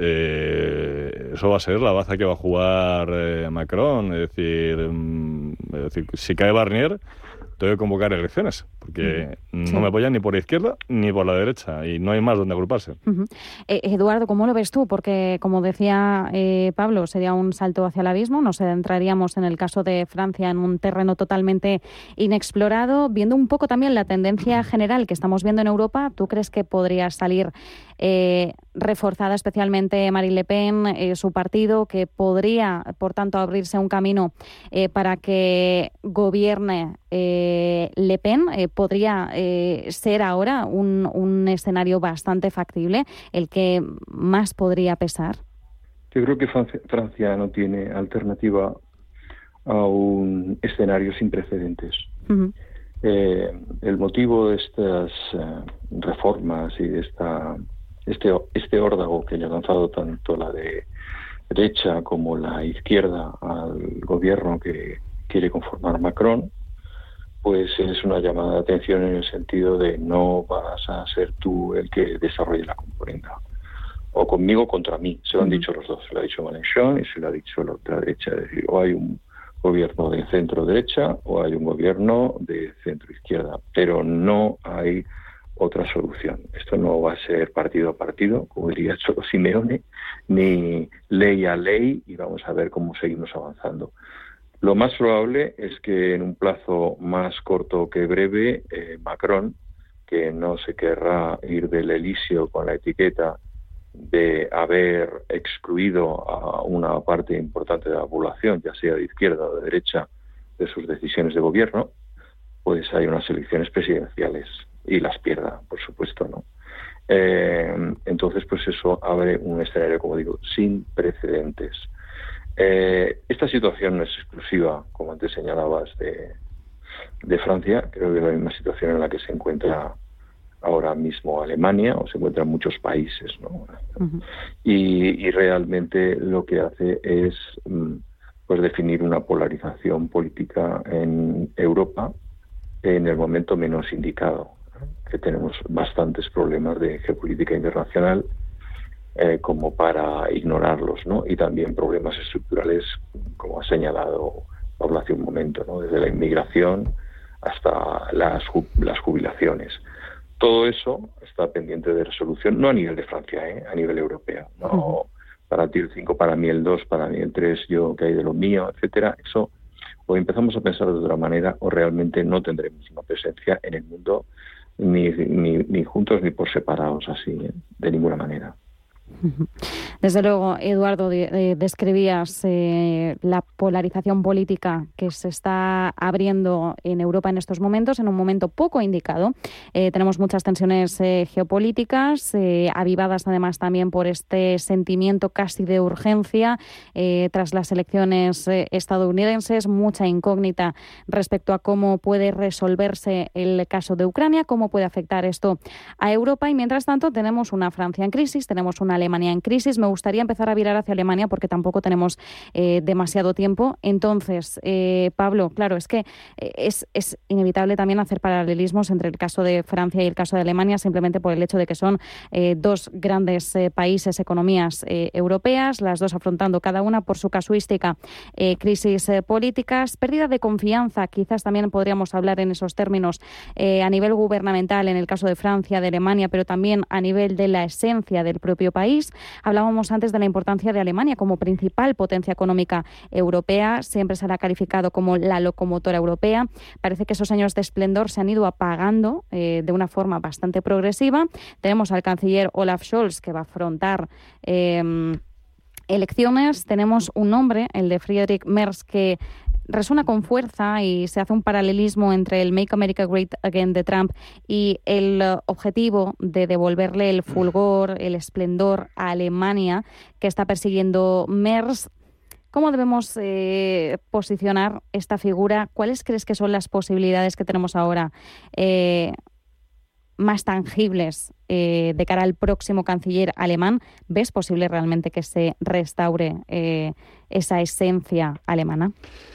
Speaker 4: eh, eso va a ser la baza que va a jugar eh, Macron. Es decir, mm, es decir, si cae Barnier, tengo que convocar elecciones, porque sí. no me apoyan ni por la izquierda ni por la derecha, y no hay más donde agruparse.
Speaker 17: Uh-huh. Eh, Eduardo, ¿cómo lo ves tú? Porque, como decía eh, Pablo, sería un salto hacia el abismo. Nos adentraríamos, en el caso de Francia, en un terreno totalmente inexplorado. Viendo un poco también la tendencia general que estamos viendo en Europa, ¿tú crees que podría salir eh, reforzada especialmente Marine Le Pen, eh, su partido, que podría, por tanto, abrirse un camino eh, para que gobierne eh, Le Pen. Eh, podría eh, ser ahora un, un escenario bastante factible, el que más podría pesar.
Speaker 22: Yo creo que Francia, Francia no tiene alternativa a un escenario sin precedentes. Uh-huh. Eh, el motivo de estas uh, reformas y de esta este este órdago que le ha lanzado tanto la de derecha como la izquierda al gobierno que quiere conformar Macron, pues es una llamada de atención en el sentido de no vas a ser tú el que desarrolle la componenda, o conmigo contra mí. Se lo han uh-huh. dicho los dos, se lo ha dicho Mélenchon y se lo ha dicho la otra derecha. Es decir, o hay un gobierno de centro-derecha o hay un gobierno de centro-izquierda, pero no hay otra solución. Esto no va a ser partido a partido, como diría Cholo Simeone, ni ley a ley, y vamos a ver cómo seguimos avanzando. Lo más probable es que en un plazo más corto que breve, eh, Macron, que no se querrá ir del Elíseo con la etiqueta de haber excluido a una parte importante de la población, ya sea de izquierda o de derecha, de sus decisiones de gobierno, pues hay unas elecciones presidenciales y las pierda, por supuesto, ¿no? Eh, entonces, pues eso abre un escenario, como digo, sin precedentes. Eh, esta situación no es exclusiva, como antes señalabas, de, de Francia. Creo que es la misma situación en la que se encuentra ahora mismo Alemania, o se encuentran muchos países, ¿no? Uh-huh. Y, y realmente lo que hace es pues definir una polarización política en Europa en el momento menos indicado, ¿no? Que tenemos bastantes problemas de geopolítica internacional eh, como para ignorarlos, ¿no? Y también problemas estructurales, como ha señalado Pablo hace un momento, ¿no? Desde la inmigración hasta las, las jubilaciones. Todo eso está pendiente de resolución, no a nivel de Francia, ¿eh? A nivel europeo. No, uh-huh. Para ti el cinco, para mí el dos, para mí el tres, yo que hay de lo mío, etcétera. Eso, o empezamos a pensar de otra manera, o realmente no tendremos una presencia en el mundo, ni, ni, ni juntos ni por separados, así, ¿eh? De ninguna manera.
Speaker 17: Desde luego, Eduardo, de, describías eh, la polarización política que se está abriendo en Europa en estos momentos, en un momento poco indicado. Eh, tenemos muchas tensiones eh, geopolíticas, eh, avivadas además también por este sentimiento casi de urgencia eh, tras las elecciones eh, estadounidenses, mucha incógnita respecto a cómo puede resolverse el caso de Ucrania, cómo puede afectar esto a Europa, y mientras tanto tenemos una Francia en crisis, tenemos una Alemania en crisis. Me gustaría empezar a virar hacia Alemania porque tampoco tenemos eh, demasiado tiempo. Entonces, eh, Pablo, claro, es que eh, es, es inevitable también hacer paralelismos entre el caso de Francia y el caso de Alemania, simplemente por el hecho de que son eh, dos grandes eh, países, economías eh, europeas, las dos afrontando cada una por su casuística eh, crisis eh, políticas, pérdida de confianza, quizás también podríamos hablar en esos términos eh, a nivel gubernamental en el caso de Francia, de Alemania, pero también a nivel de la esencia del propio país. Hablábamos antes de la importancia de Alemania como principal potencia económica europea. Siempre se la ha calificado como la locomotora europea. Parece que esos años de esplendor se han ido apagando eh, de una forma bastante progresiva. Tenemos al canciller Olaf Scholz, que va a afrontar eh, elecciones. Tenemos un nombre, el de Friedrich Merz, que resuena con fuerza y se hace un paralelismo entre el Make America Great Again de Trump y el uh, objetivo de devolverle el fulgor, el esplendor a Alemania que está persiguiendo Merz. ¿Cómo debemos eh, posicionar esta figura? ¿Cuáles crees que son las posibilidades que tenemos ahora eh, más tangibles eh, de cara al próximo canciller alemán? ¿Ves posible realmente que se restaure eh, esa esencia alemana?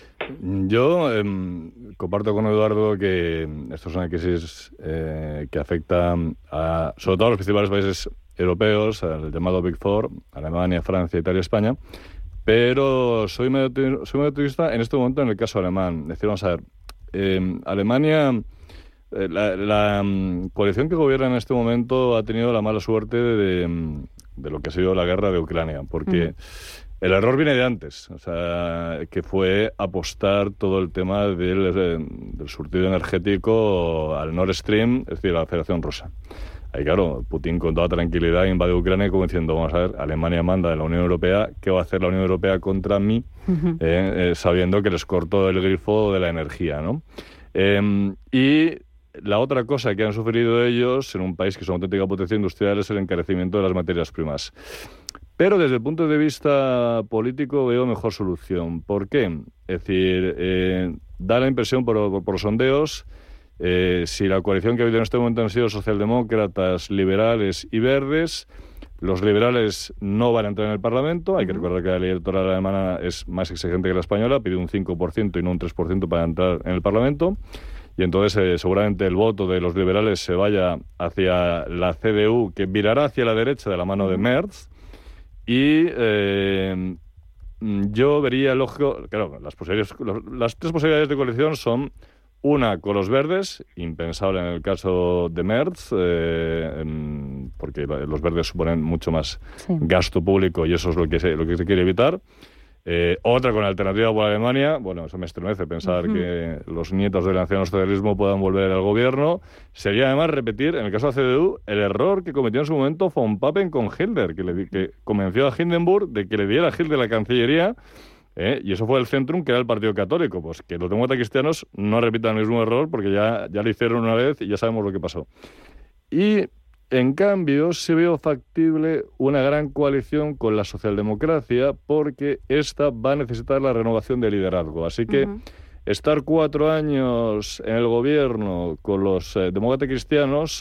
Speaker 4: Yo eh, comparto con Eduardo que esto es una crisis eh, que afecta a, sobre todo a los principales países europeos, al llamado Big Four, Alemania, Francia, Italia, España, pero soy medio, soy medio optimista en este momento en el caso alemán. Es decir, vamos a ver, eh, Alemania, eh, la, la um, coalición que gobierna en este momento ha tenido la mala suerte de, de, de lo que ha sido la guerra de Ucrania, porque... Mm. El error viene de antes, o sea, que fue apostar todo el tema del, del surtido energético al Nord Stream, es decir, a la Federación Rusa. Ahí, claro, Putin con toda tranquilidad invade Ucrania como diciendo, vamos a ver, Alemania manda de la Unión Europea, ¿qué va a hacer la Unión Europea contra mí? Uh-huh. eh, eh, sabiendo que les cortó el grifo de la energía, ¿no? Eh, y la otra cosa que han sufrido ellos en un país que es una auténtica potencia industrial es el encarecimiento de las materias primas. Pero desde el punto de vista político veo mejor solución. ¿Por qué? Es decir, eh, da la impresión por, por, por sondeos, eh, si la coalición que ha habido en este momento han sido socialdemócratas, liberales y verdes, los liberales no van a entrar en el Parlamento. Hay que recordar que la ley electoral alemana es más exigente que la española, pide un cinco por ciento y no un tres por ciento para entrar en el Parlamento. Y entonces eh, seguramente el voto de los liberales se vaya hacia la C D U, que virará hacia la derecha de la mano de Merz. Y eh, yo vería lógico, claro, las, posibilidades, las tres posibilidades de coalición son una con los verdes, impensable en el caso de Merz, eh, porque los verdes suponen mucho más sí. gasto público y eso es lo que se, lo que se quiere evitar. Eh, otra con Alternativa por Alemania, bueno, eso me estremece pensar uh-huh. que los nietos del nacionalsocialismo puedan volver al gobierno. Sería además repetir, en el caso de la C D U, el error que cometió en su momento von Papen con Hitler, que, le, que convenció a Hindenburg de que le diera a Hitler la Cancillería, eh, y eso fue el Centrum, que era el Partido Católico. Pues que los demócratas cristianos no repitan el mismo error, porque ya, ya lo hicieron una vez y ya sabemos lo que pasó. Y en cambio, sí veo factible una gran coalición con la socialdemocracia porque esta va a necesitar la renovación de liderazgo. Así que uh-huh. estar cuatro años en el gobierno con los eh, demócratas cristianos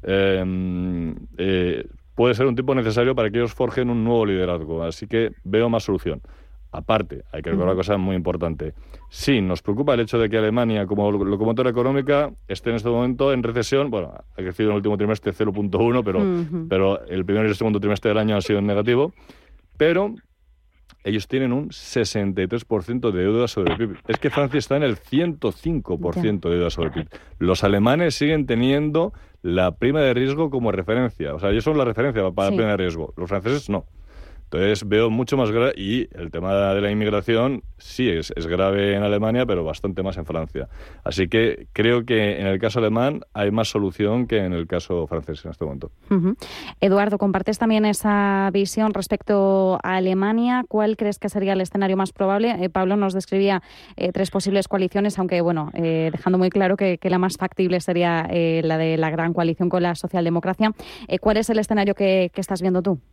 Speaker 4: eh, eh, puede ser un tiempo necesario para que ellos forjen un nuevo liderazgo. Así que veo más solución. Aparte, hay que recordar una cosa muy importante. Sí, nos preocupa el hecho de que Alemania, como locomotora económica, esté en este momento en recesión. Bueno, ha crecido en el último trimestre cero punto uno, pero, uh-huh. pero el primer y el segundo trimestre del año han sido en negativo. Pero ellos tienen un sesenta y tres por ciento de deuda sobre el P I B. Es que Francia está en el ciento cinco por ciento de deuda sobre el P I B. Los alemanes siguen teniendo la prima de riesgo como referencia. O sea, ellos son la referencia para sí. la prima de riesgo. Los franceses no. Entonces veo mucho más grave, y el tema de la inmigración sí es, es grave en Alemania, pero bastante más en Francia. Así que creo que en el caso alemán hay más solución que en el caso francés en este momento.
Speaker 17: Uh-huh. Eduardo, ¿compartes también esa visión respecto a Alemania? ¿Cuál crees que sería el escenario más probable? Eh, Pablo nos describía eh, tres posibles coaliciones, aunque bueno, eh, dejando muy claro que, que la más factible sería eh, la de la gran coalición con la socialdemocracia. Eh, ¿Cuál es el escenario que, que estás viendo tú?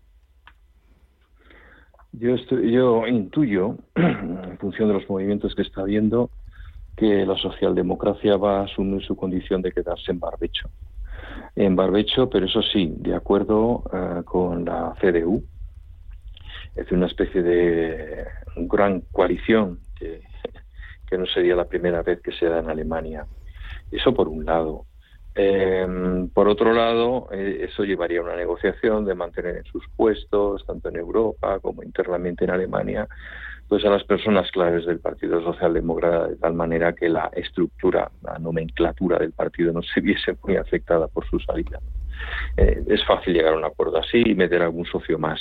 Speaker 22: Yo, estoy, yo intuyo, en función de los movimientos que está habiendo, que la socialdemocracia va a asumir su condición de quedarse en barbecho. En barbecho, pero eso sí, de acuerdo uh, con la C D U. Es decir, una especie de gran coalición que, que no sería la primera vez que se da en Alemania. Eso por un lado. Eh, por otro lado, eh, eso llevaría a una negociación de mantener en sus puestos, tanto en Europa como internamente en Alemania, pues a las personas claves del Partido Socialdemócrata, de tal manera que la estructura, la nomenclatura del partido no se viese muy afectada por su salida. Eh, es fácil llegar a un acuerdo así y meter algún socio más.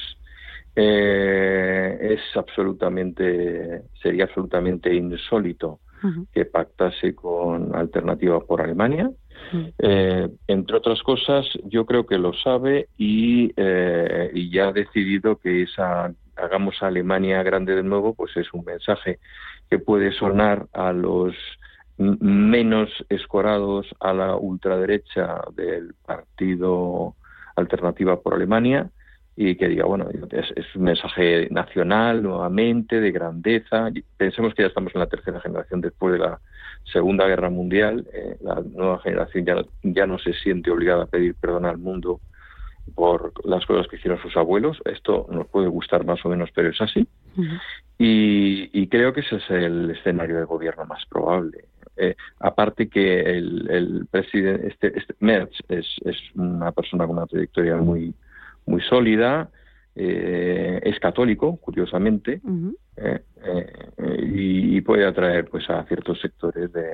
Speaker 22: Eh, es absolutamente, sería absolutamente insólito uh-huh. que pactase con Alternativa por Alemania. Eh, entre otras cosas, yo creo que lo sabe y, eh, y ya ha decidido que esa hagamos a Alemania grande de nuevo, pues es un mensaje que puede sonar a los m- menos escorados a la ultraderecha del partido Alternativa por Alemania y que diga, bueno, es, es un mensaje nacional nuevamente, de grandeza. Pensemos que ya estamos en la tercera generación después de la Segunda Guerra Mundial. Eh, la nueva generación ya no, ya no se siente obligada a pedir perdón al mundo por las cosas que hicieron sus abuelos. Esto nos puede gustar más o menos, pero es así. Uh-huh. Y, y creo que ese es el escenario de gobierno más probable. Eh, aparte que el, el presidente, este, este Merz es, es una persona con una trayectoria muy muy sólida, eh, es católico, curiosamente, uh-huh. eh, eh, y, y puede atraer pues a ciertos sectores de,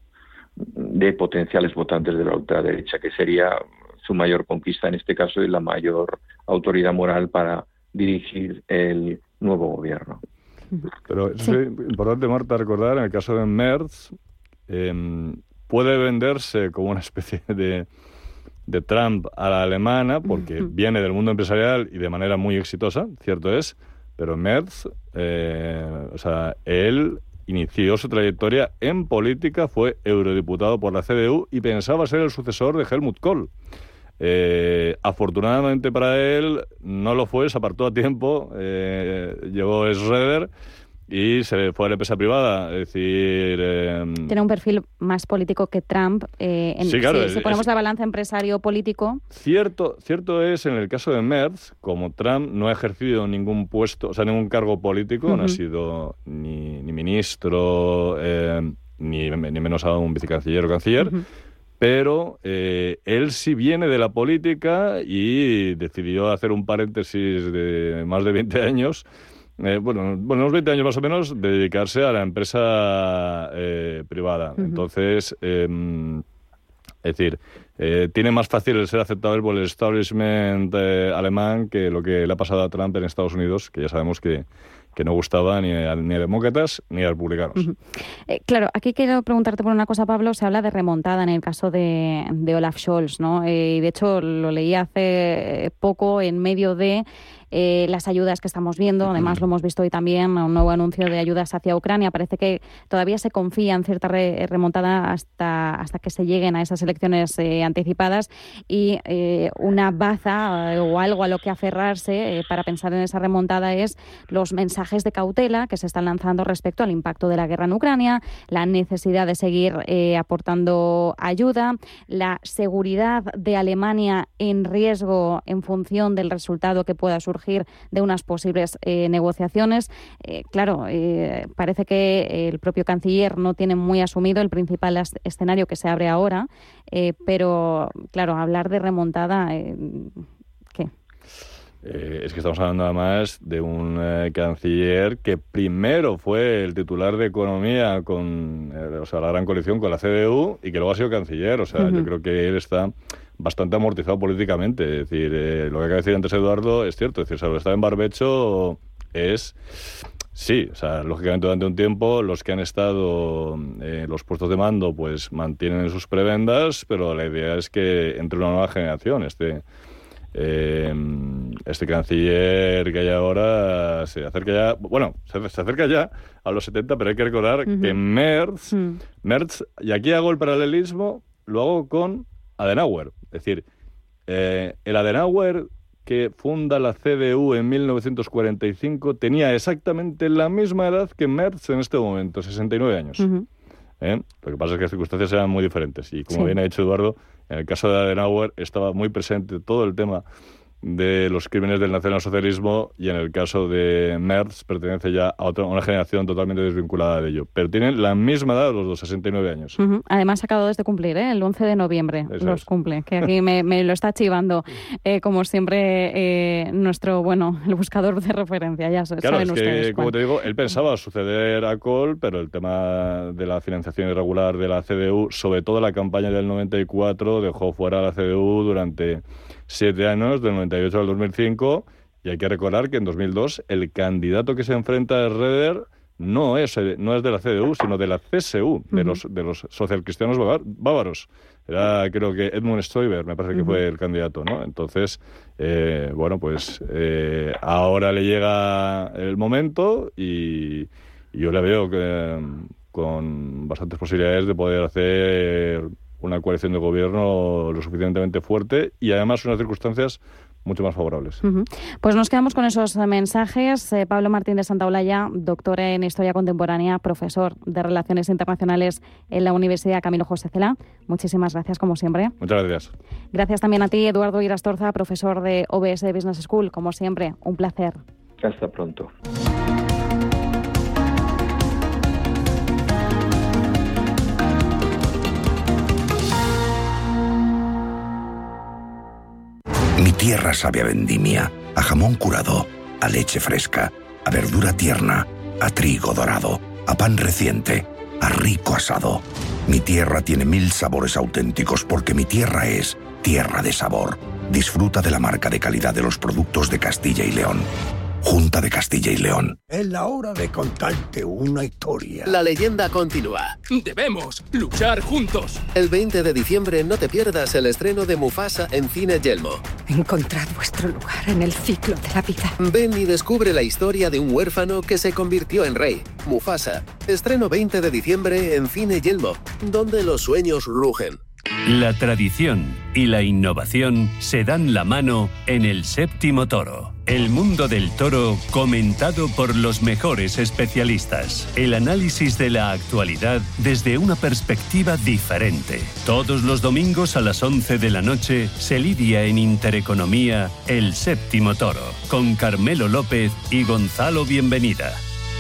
Speaker 22: de potenciales votantes de la ultraderecha, que sería su mayor conquista en este caso y la mayor autoridad moral para dirigir el nuevo gobierno.
Speaker 4: Pero es sí. importante, Marta, recordar, en el caso de Merz, eh, puede venderse como una especie de de Trump a la alemana, porque uh-huh. viene del mundo empresarial y de manera muy exitosa, cierto es, pero Merz, eh, o sea, él inició su trayectoria en política, fue eurodiputado por la C D U y pensaba ser el sucesor de Helmut Kohl. Eh, afortunadamente para él no lo fue, se apartó a tiempo, eh, llegó Schroeder y se fue a la empresa privada, es decir... Eh,
Speaker 17: Tiene un perfil más político que Trump. Eh, en,
Speaker 4: sí, claro,
Speaker 17: si,
Speaker 4: es,
Speaker 17: si ponemos
Speaker 4: es,
Speaker 17: la balanza empresario-político...
Speaker 4: Cierto, cierto es, en el caso de Merz, como Trump no ha ejercido ningún puesto, o sea, ningún cargo político, uh-huh. no ha sido ni, ni ministro, eh, ni, ni menos aún un vicecanciller o canciller, uh-huh. pero eh, él sí viene de la política y decidió hacer un paréntesis de más de veinte años, eh, bueno, bueno, unos veinte años más o menos, de dedicarse a la empresa eh, privada. Uh-huh. Entonces, eh, es decir, eh, tiene más fácil el ser aceptable por el establishment eh, alemán que lo que le ha pasado a Trump en Estados Unidos, que ya sabemos que que no gustaba ni a, ni a demócratas ni a republicanos.
Speaker 17: Uh-huh. Eh, claro, aquí quiero preguntarte por una cosa, Pablo. Se habla de remontada en el caso de, de Olaf Scholz, ¿no? Eh, y de hecho lo leí hace poco en medio de eh, las ayudas que estamos viendo. Además, lo hemos visto hoy también, un nuevo anuncio de ayudas hacia Ucrania. Parece que todavía se confía en cierta re- remontada hasta, hasta que se lleguen a esas elecciones eh, anticipadas y eh, una baza eh, o algo a lo que aferrarse eh, para pensar en esa remontada es los mensajes de cautela que se están lanzando respecto al impacto de la guerra en Ucrania, la necesidad de seguir eh, aportando ayuda, la seguridad de Alemania en riesgo en función del resultado que pueda surgir de unas posibles eh, negociaciones. Eh, claro, eh, parece que el propio canciller no tiene muy asumido el principal as- escenario que se abre ahora, eh, pero claro, hablar de remontada... Eh, ¿qué?
Speaker 4: Eh, es que estamos hablando además de un eh, canciller que primero fue el titular de Economía con eh, o sea, la gran coalición con la C D U y que luego ha sido canciller. O sea, uh-huh. yo creo que él está bastante amortizado políticamente. Es decir, eh, lo que acaba de decir antes Eduardo es cierto. Es decir, sobre estar en barbecho es... Sí, o sea, lógicamente durante un tiempo los que han estado en eh, los puestos de mando pues mantienen sus prebendas, pero la idea es que entre una nueva generación este... Eh, este canciller que hay ahora se acerca ya, bueno, se, se acerca ya a los setenta, pero hay que recordar uh-huh. que Merz, uh-huh. Merz, y aquí hago el paralelismo, lo hago con Adenauer. Es decir, eh, el Adenauer que funda la C D U en mil novecientos cuarenta y cinco tenía exactamente la misma edad que Merz en este momento, sesenta y nueve años. Uh-huh. ¿Eh? Lo que pasa es que las circunstancias eran muy diferentes y, como sí. bien ha dicho Eduardo, en el caso de Adenauer estaba muy presente todo el tema de los crímenes del nacionalsocialismo y en el caso de Merz pertenece ya a otra, una generación totalmente desvinculada de ello. Pero tienen la misma edad los dos, sesenta y nueve años.
Speaker 17: Uh-huh. Además acabo de cumplir, ¿eh? El once de noviembre Eso los es. cumple, que aquí me, me lo está chivando, eh, como siempre, eh, nuestro, bueno, el buscador de referencia, ya
Speaker 4: claro,
Speaker 17: saben
Speaker 4: es
Speaker 17: ustedes.
Speaker 4: Que, como te digo, él pensaba suceder a Kohl, pero el tema de la financiación irregular de la C D U, sobre todo la campaña del noventa y cuatro, dejó fuera a la C D U durante siete años, del noventa y ocho al dos mil cinco, y hay que recordar que en dos mil dos el candidato que se enfrenta a Schroeder no es, no es de la C D U, sino de la C S U, de uh-huh. los, de los socialcristianos bávaros. Era, creo que Edmund Stoiber, me parece que uh-huh. fue el candidato, ¿no? Entonces, eh, bueno, pues eh, ahora le llega el momento y, y yo le veo que, con bastantes posibilidades de poder hacer una coalición de gobierno lo suficientemente fuerte y además unas circunstancias mucho más favorables.
Speaker 17: Uh-huh. Pues nos quedamos con esos mensajes. Eh, Pablo Martín de Santaolalla, doctor en Historia Contemporánea, profesor de Relaciones Internacionales en la Universidad Camilo José Cela. Muchísimas gracias, como siempre.
Speaker 4: Muchas gracias.
Speaker 17: Gracias también a ti, Eduardo Irastorza, profesor de O B S Business School. Como siempre, un placer.
Speaker 22: Hasta pronto.
Speaker 5: Mi tierra sabe a vendimia, a jamón curado, a leche fresca, a verdura tierna, a trigo dorado, a pan reciente, a rico asado. Mi tierra tiene mil sabores auténticos porque mi tierra es tierra de sabor. Disfruta de la marca de calidad de los productos de Castilla y León. Junta de Castilla y León.
Speaker 6: Es la hora de contarte una historia.
Speaker 7: La leyenda continúa.
Speaker 23: Debemos luchar juntos.
Speaker 7: El veinte de diciembre no te pierdas el estreno de Mufasa en Cine Yelmo.
Speaker 24: Encontrad vuestro lugar en el ciclo de la vida.
Speaker 7: Ven y descubre la historia de un huérfano que se convirtió en rey. Mufasa. Estreno veinte de diciembre en Cine Yelmo, donde los sueños rugen.
Speaker 3: La tradición y la innovación se dan la mano en El Séptimo Toro. El mundo del toro comentado por los mejores especialistas. El análisis de la actualidad desde una perspectiva diferente. Todos los domingos a las once de la noche se lidia en Intereconomía El Séptimo Toro con Carmelo López y Gonzalo Bienvenida.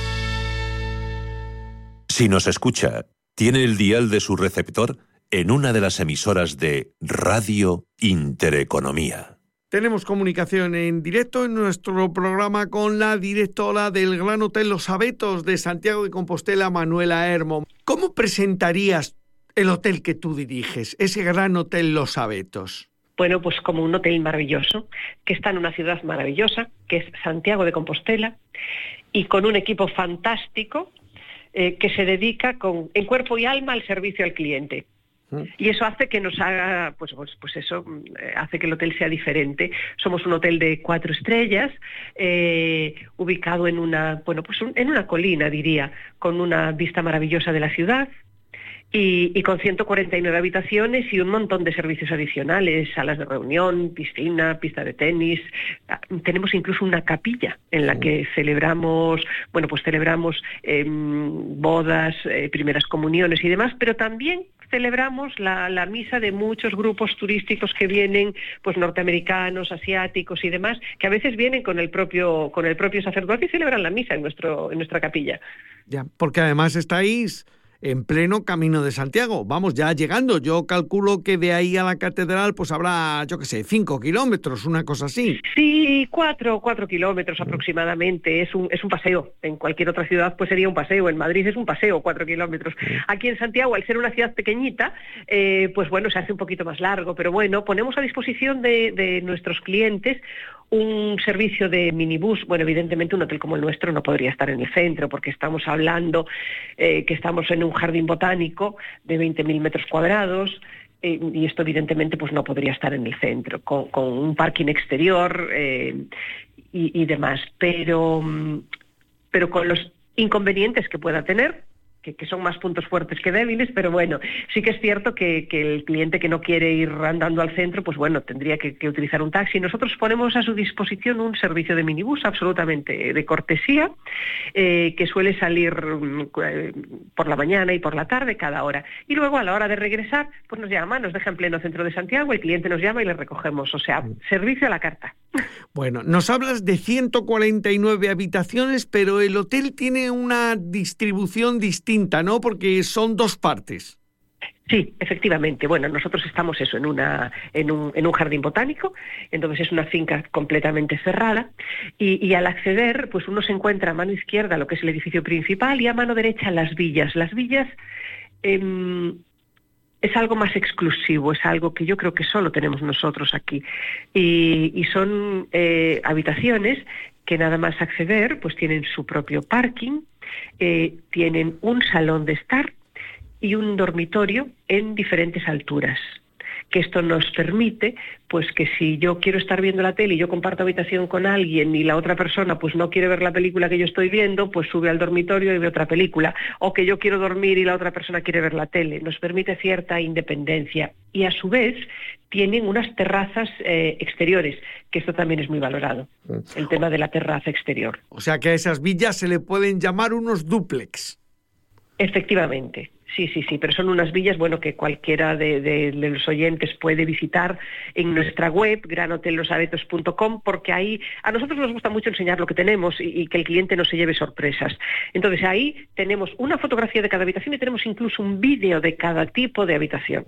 Speaker 25: Si nos escucha, tiene el dial de su receptor en una de las emisoras de Radio Intereconomía.
Speaker 26: Tenemos comunicación en directo en nuestro programa con la directora del Gran Hotel Los Abetos de Santiago de Compostela, Manuela Hermo. ¿Cómo presentarías el hotel que tú diriges, ese Gran Hotel Los Abetos?
Speaker 27: Bueno, pues como un hotel maravilloso, que está en una ciudad maravillosa, que es Santiago de Compostela, y con un equipo fantástico eh, que se dedica con, en cuerpo y alma al servicio al cliente. Y eso hace que nos haga, pues, pues, pues eso, hace que el hotel sea diferente. Somos un hotel de cuatro estrellas, eh, ubicado en una, bueno, pues un, en una colina, diría, con una vista maravillosa de la ciudad. Y, y con ciento cuarenta y nueve habitaciones y un montón de servicios adicionales, salas de reunión, piscina, pista de tenis. Tenemos incluso una capilla en la que celebramos, bueno, pues celebramos eh, bodas, eh, primeras comuniones y demás, pero también celebramos la, la misa de muchos grupos turísticos que vienen, pues norteamericanos, asiáticos y demás, que a veces vienen con el propio, con el propio sacerdote y celebran la misa en nuestro, en nuestra capilla.
Speaker 26: Ya, porque además estáis en pleno Camino de Santiago. Vamos, ya llegando. Yo calculo que de ahí a la catedral pues habrá, yo qué sé, cinco kilómetros, una cosa así.
Speaker 27: Sí, cuatro, cuatro kilómetros aproximadamente. Es un, es un paseo. En cualquier otra ciudad pues sería un paseo. En Madrid es un paseo, cuatro kilómetros. Aquí en Santiago, al ser una ciudad pequeñita, eh, pues bueno, se hace un poquito más largo. Pero bueno, ponemos a disposición de, de nuestros clientes un servicio de minibús. Bueno, evidentemente un hotel como el nuestro no podría estar en el centro porque estamos hablando eh, que estamos en un jardín botánico de veinte mil metros cuadrados eh, y esto evidentemente pues no podría estar en el centro, con, con un parking exterior eh, y, y demás, pero, pero con los inconvenientes que pueda tener, que, que son más puntos fuertes que débiles, pero bueno, sí que es cierto que, que el cliente que no quiere ir andando al centro, pues bueno, tendría que, que utilizar un taxi. Nosotros ponemos a su disposición un servicio de minibús absolutamente de cortesía, eh, que suele salir eh, por la mañana y por la tarde cada hora. Y luego a la hora de regresar, pues nos llama, nos deja en pleno centro de Santiago, el cliente nos llama y le recogemos. O sea, servicio a la carta.
Speaker 26: Bueno, nos hablas de ciento cuarenta y nueve habitaciones, pero el hotel tiene una distribución distinta, ¿no? Porque son dos partes.
Speaker 27: Sí, efectivamente. Bueno, nosotros estamos eso en una en un, en un jardín botánico, entonces es una finca completamente cerrada y, y al acceder, pues uno se encuentra a mano izquierda lo que es el edificio principal y a mano derecha las villas. Las villas eh, es algo más exclusivo, es algo que yo creo que solo tenemos nosotros aquí y, y son eh, habitaciones que nada más acceder, pues tienen su propio parking, eh, tienen un salón de estar y un dormitorio en diferentes alturas, que esto nos permite, pues que si yo quiero estar viendo la tele y yo comparto habitación con alguien y la otra persona pues no quiere ver la película que yo estoy viendo, pues sube al dormitorio y ve otra película, o que yo quiero dormir y la otra persona quiere ver la tele. Nos permite cierta independencia y a su vez tienen unas terrazas eh, exteriores, que esto también es muy valorado, el tema de la terraza exterior.
Speaker 26: O sea que a esas villas se le pueden llamar unos dúplex.
Speaker 27: Efectivamente. Sí, sí, sí, pero son unas villas, bueno, que cualquiera de, de, de los oyentes puede visitar en nuestra web, gran hotel los abetos punto com, porque ahí a nosotros nos gusta mucho enseñar lo que tenemos y, y que el cliente no se lleve sorpresas. Entonces ahí tenemos una fotografía de cada habitación y tenemos incluso un vídeo de cada tipo de habitación.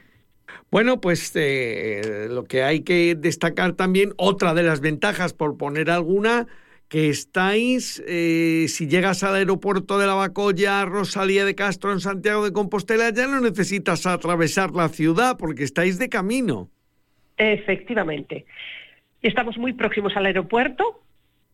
Speaker 26: Bueno, pues eh, lo que hay que destacar también, otra de las ventajas, por poner alguna, que estáis, eh, si llegas al aeropuerto de Lavacolla, Rosalía de Castro, en Santiago de Compostela, ya no necesitas atravesar la ciudad porque estáis de camino.
Speaker 27: Efectivamente. Estamos muy próximos al aeropuerto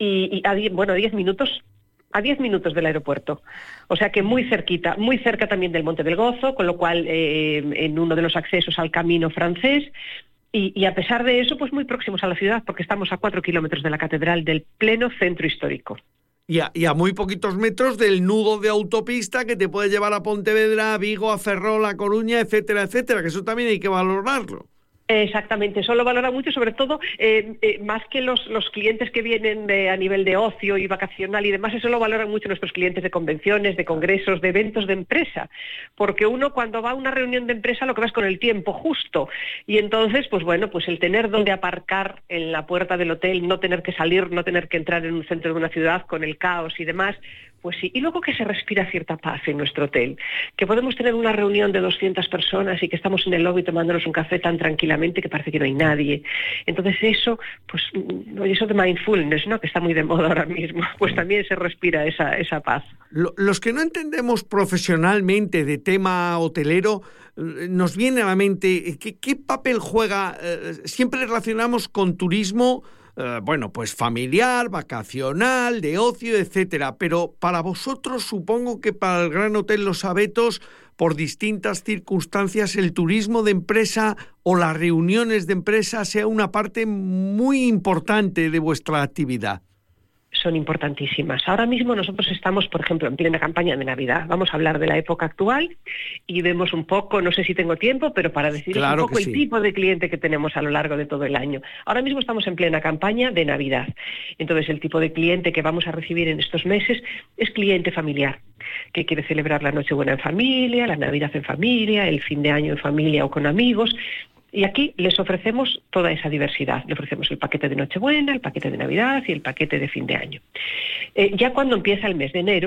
Speaker 27: y, y a diez, bueno, a diez minutos, a diez minutos del aeropuerto. O sea que muy cerquita, muy cerca también del Monte del Gozo, con lo cual eh, en uno de los accesos al camino francés. Y, y a pesar de eso, pues muy próximos a la ciudad, porque estamos a cuatro kilómetros de la catedral, del pleno centro histórico.
Speaker 26: Y a, y a muy poquitos metros del nudo de autopista que te puede llevar a Pontevedra, a Vigo, a Ferrol, a Coruña, etcétera, etcétera, que eso también hay que valorarlo.
Speaker 27: Exactamente, eso lo valora mucho, sobre todo, eh, eh, más que los, los clientes que vienen eh, a nivel de ocio y vacacional y demás, eso lo valoran mucho nuestros clientes de convenciones, de congresos, de eventos de empresa, porque uno cuando va a una reunión de empresa lo que va es con el tiempo justo, y entonces, pues bueno, pues el tener donde aparcar en la puerta del hotel, no tener que salir, no tener que entrar en un centro de una ciudad con el caos y demás, pues sí, y luego que se respira cierta paz en nuestro hotel, que podemos tener una reunión de doscientas personas y que estamos en el lobby tomándonos un café tan tranquilamente que parece que no hay nadie. Entonces eso, pues, eso de mindfulness, ¿no?, que está muy de moda ahora mismo, pues también se respira esa, esa paz.
Speaker 26: Los que no entendemos profesionalmente de tema hotelero, nos viene a la mente, ¿qué, qué papel juega? Siempre relacionamos con turismo, Uh, bueno, pues familiar, vacacional, de ocio, etcétera. Pero para vosotros, supongo que para el Gran Hotel Los Abetos, por distintas circunstancias, el turismo de empresa o las reuniones de empresa sea una parte muy importante de vuestra actividad.
Speaker 27: Son importantísimas. Ahora mismo nosotros estamos, por ejemplo, en plena campaña de Navidad. Vamos a hablar de la época actual y vemos un poco, no sé si tengo tiempo, pero para decir claro un poco el sí. tipo de cliente que tenemos a lo largo de todo el año. Ahora mismo estamos en plena campaña de Navidad. Entonces, el tipo de cliente que vamos a recibir en estos meses es cliente familiar, que quiere celebrar la Nochebuena en familia, la Navidad en familia, el fin de año en familia o con amigos. Y aquí les ofrecemos toda esa diversidad. Le ofrecemos el paquete de Nochebuena, el paquete de Navidad y el paquete de fin de año. Eh, ya cuando empieza el mes de enero,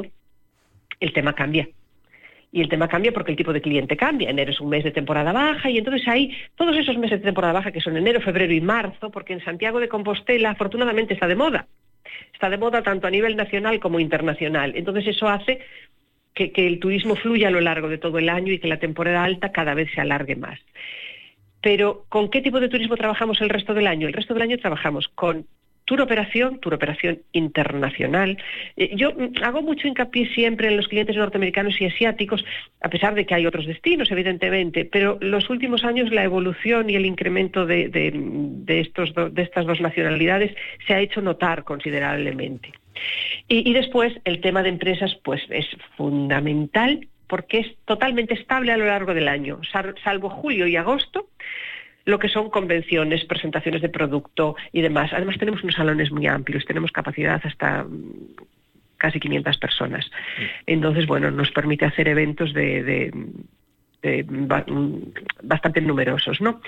Speaker 27: el tema cambia. Y el tema cambia porque el tipo de cliente cambia. Enero es un mes de temporada baja y entonces ahí todos esos meses de temporada baja que son enero, febrero y marzo, porque en Santiago de Compostela afortunadamente está de moda. Está de moda tanto a nivel nacional como internacional. Entonces eso hace que, que el turismo fluya a lo largo de todo el año y que la temporada alta cada vez se alargue más. Pero, ¿con qué tipo de turismo trabajamos el resto del año? El resto del año trabajamos con tour operación, tour operación internacional. Eh, yo hago mucho hincapié siempre en los clientes norteamericanos y asiáticos, a pesar de que hay otros destinos, evidentemente, pero los últimos años la evolución y el incremento de, de, de, estos do, de estas dos nacionalidades se ha hecho notar considerablemente. Y, y después, el tema de empresas pues es fundamental, porque es totalmente estable a lo largo del año, salvo julio y agosto, lo que son convenciones, presentaciones de producto y demás. Además tenemos unos salones muy amplios, tenemos capacidad hasta casi quinientas personas. Entonces, bueno, nos permite hacer eventos de, de, de bastante numerosos, ¿no?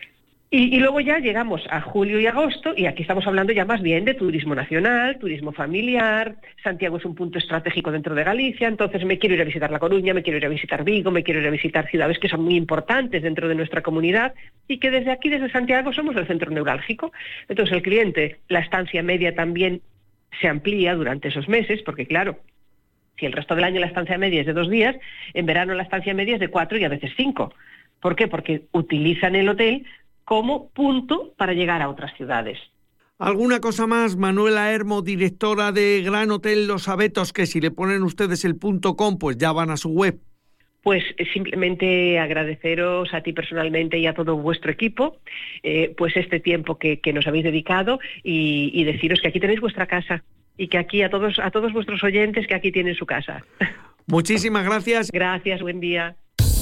Speaker 27: Y, y luego ya llegamos a julio y agosto, y aquí estamos hablando ya más bien de turismo nacional, turismo familiar. Santiago es un punto estratégico dentro de Galicia, entonces me quiero ir a visitar La Coruña, me quiero ir a visitar Vigo, me quiero ir a visitar ciudades que son muy importantes dentro de nuestra comunidad y que desde aquí, desde Santiago, somos el centro neurálgico. Entonces el cliente, la estancia media también se amplía durante esos meses, porque claro, si el resto del año la estancia media es de dos días, en verano la estancia media es de cuatro y a veces cinco. ¿Por qué? Porque utilizan el hotel como punto para llegar a otras ciudades.
Speaker 26: ¿Alguna cosa más, Manuela Hermo, directora de Gran Hotel Los Abetos, que si le ponen ustedes el punto com, pues ya van a su web?
Speaker 27: Pues simplemente agradeceros a ti personalmente y a todo vuestro equipo eh, pues este tiempo que, que nos habéis dedicado y, y deciros que aquí tenéis vuestra casa y que aquí a todos, a todos vuestros oyentes que aquí tienen su casa.
Speaker 26: Muchísimas gracias.
Speaker 27: Gracias, buen día.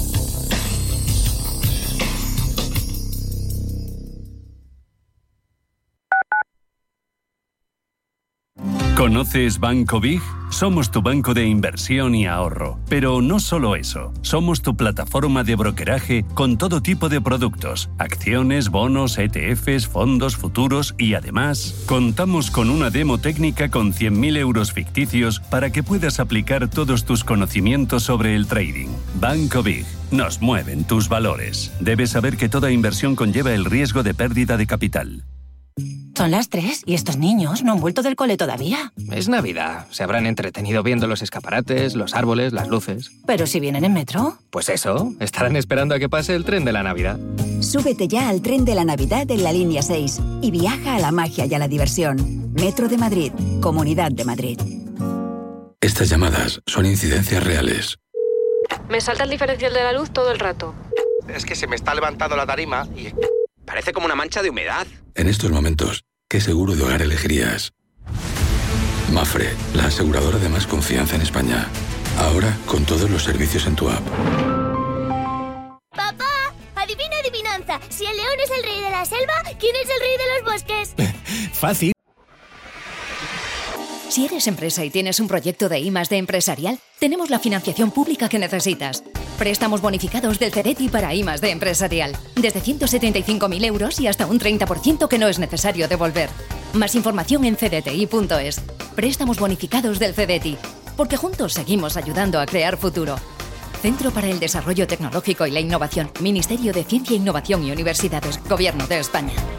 Speaker 3: ¿Conoces Banco Big? Somos tu banco de inversión y ahorro. Pero no solo eso, somos tu plataforma de brokeraje con todo tipo de productos, acciones, bonos, E T Fs, fondos, futuros y además contamos con una demo técnica con cien mil euros ficticios para que puedas aplicar todos tus conocimientos sobre el trading. Banco Big. Nos mueven tus valores. Debes saber que toda inversión conlleva el riesgo de pérdida de capital.
Speaker 1: Son las tres y estos niños no han vuelto del cole todavía.
Speaker 8: Es Navidad. Se habrán entretenido viendo los escaparates, los árboles, las luces.
Speaker 1: ¿Pero si vienen en metro?
Speaker 8: Pues eso, estarán esperando a que pase el tren de la Navidad.
Speaker 9: Súbete ya al tren de la Navidad en la línea seis y viaja a la magia y a la diversión. Metro de Madrid, Comunidad de Madrid.
Speaker 10: Estas llamadas son incidencias reales.
Speaker 11: Me salta el diferencial de la luz todo el rato.
Speaker 12: Es que se me está levantando la tarima y parece como una mancha de humedad.
Speaker 10: En estos momentos, ¿qué seguro de hogar elegirías? Mafre, la aseguradora de más confianza en España. Ahora con todos los servicios en tu app.
Speaker 13: ¡Papá! ¡Adivina adivinanza! Si el león es el rey de la selva, ¿quién es el rey de los bosques?
Speaker 14: Fácil.
Speaker 15: Si eres empresa y tienes un proyecto de I más D empresarial, tenemos la financiación pública que necesitas. Préstamos bonificados del CEDETI para I más D empresarial. Desde ciento setenta y cinco mil euros y hasta un treinta por ciento que no es necesario devolver. Más información en c d t i punto es. Préstamos bonificados del CEDETI. Porque juntos seguimos ayudando a crear futuro. Centro para el Desarrollo Tecnológico y la Innovación. Ministerio de Ciencia, Innovación y Universidades. Gobierno de España.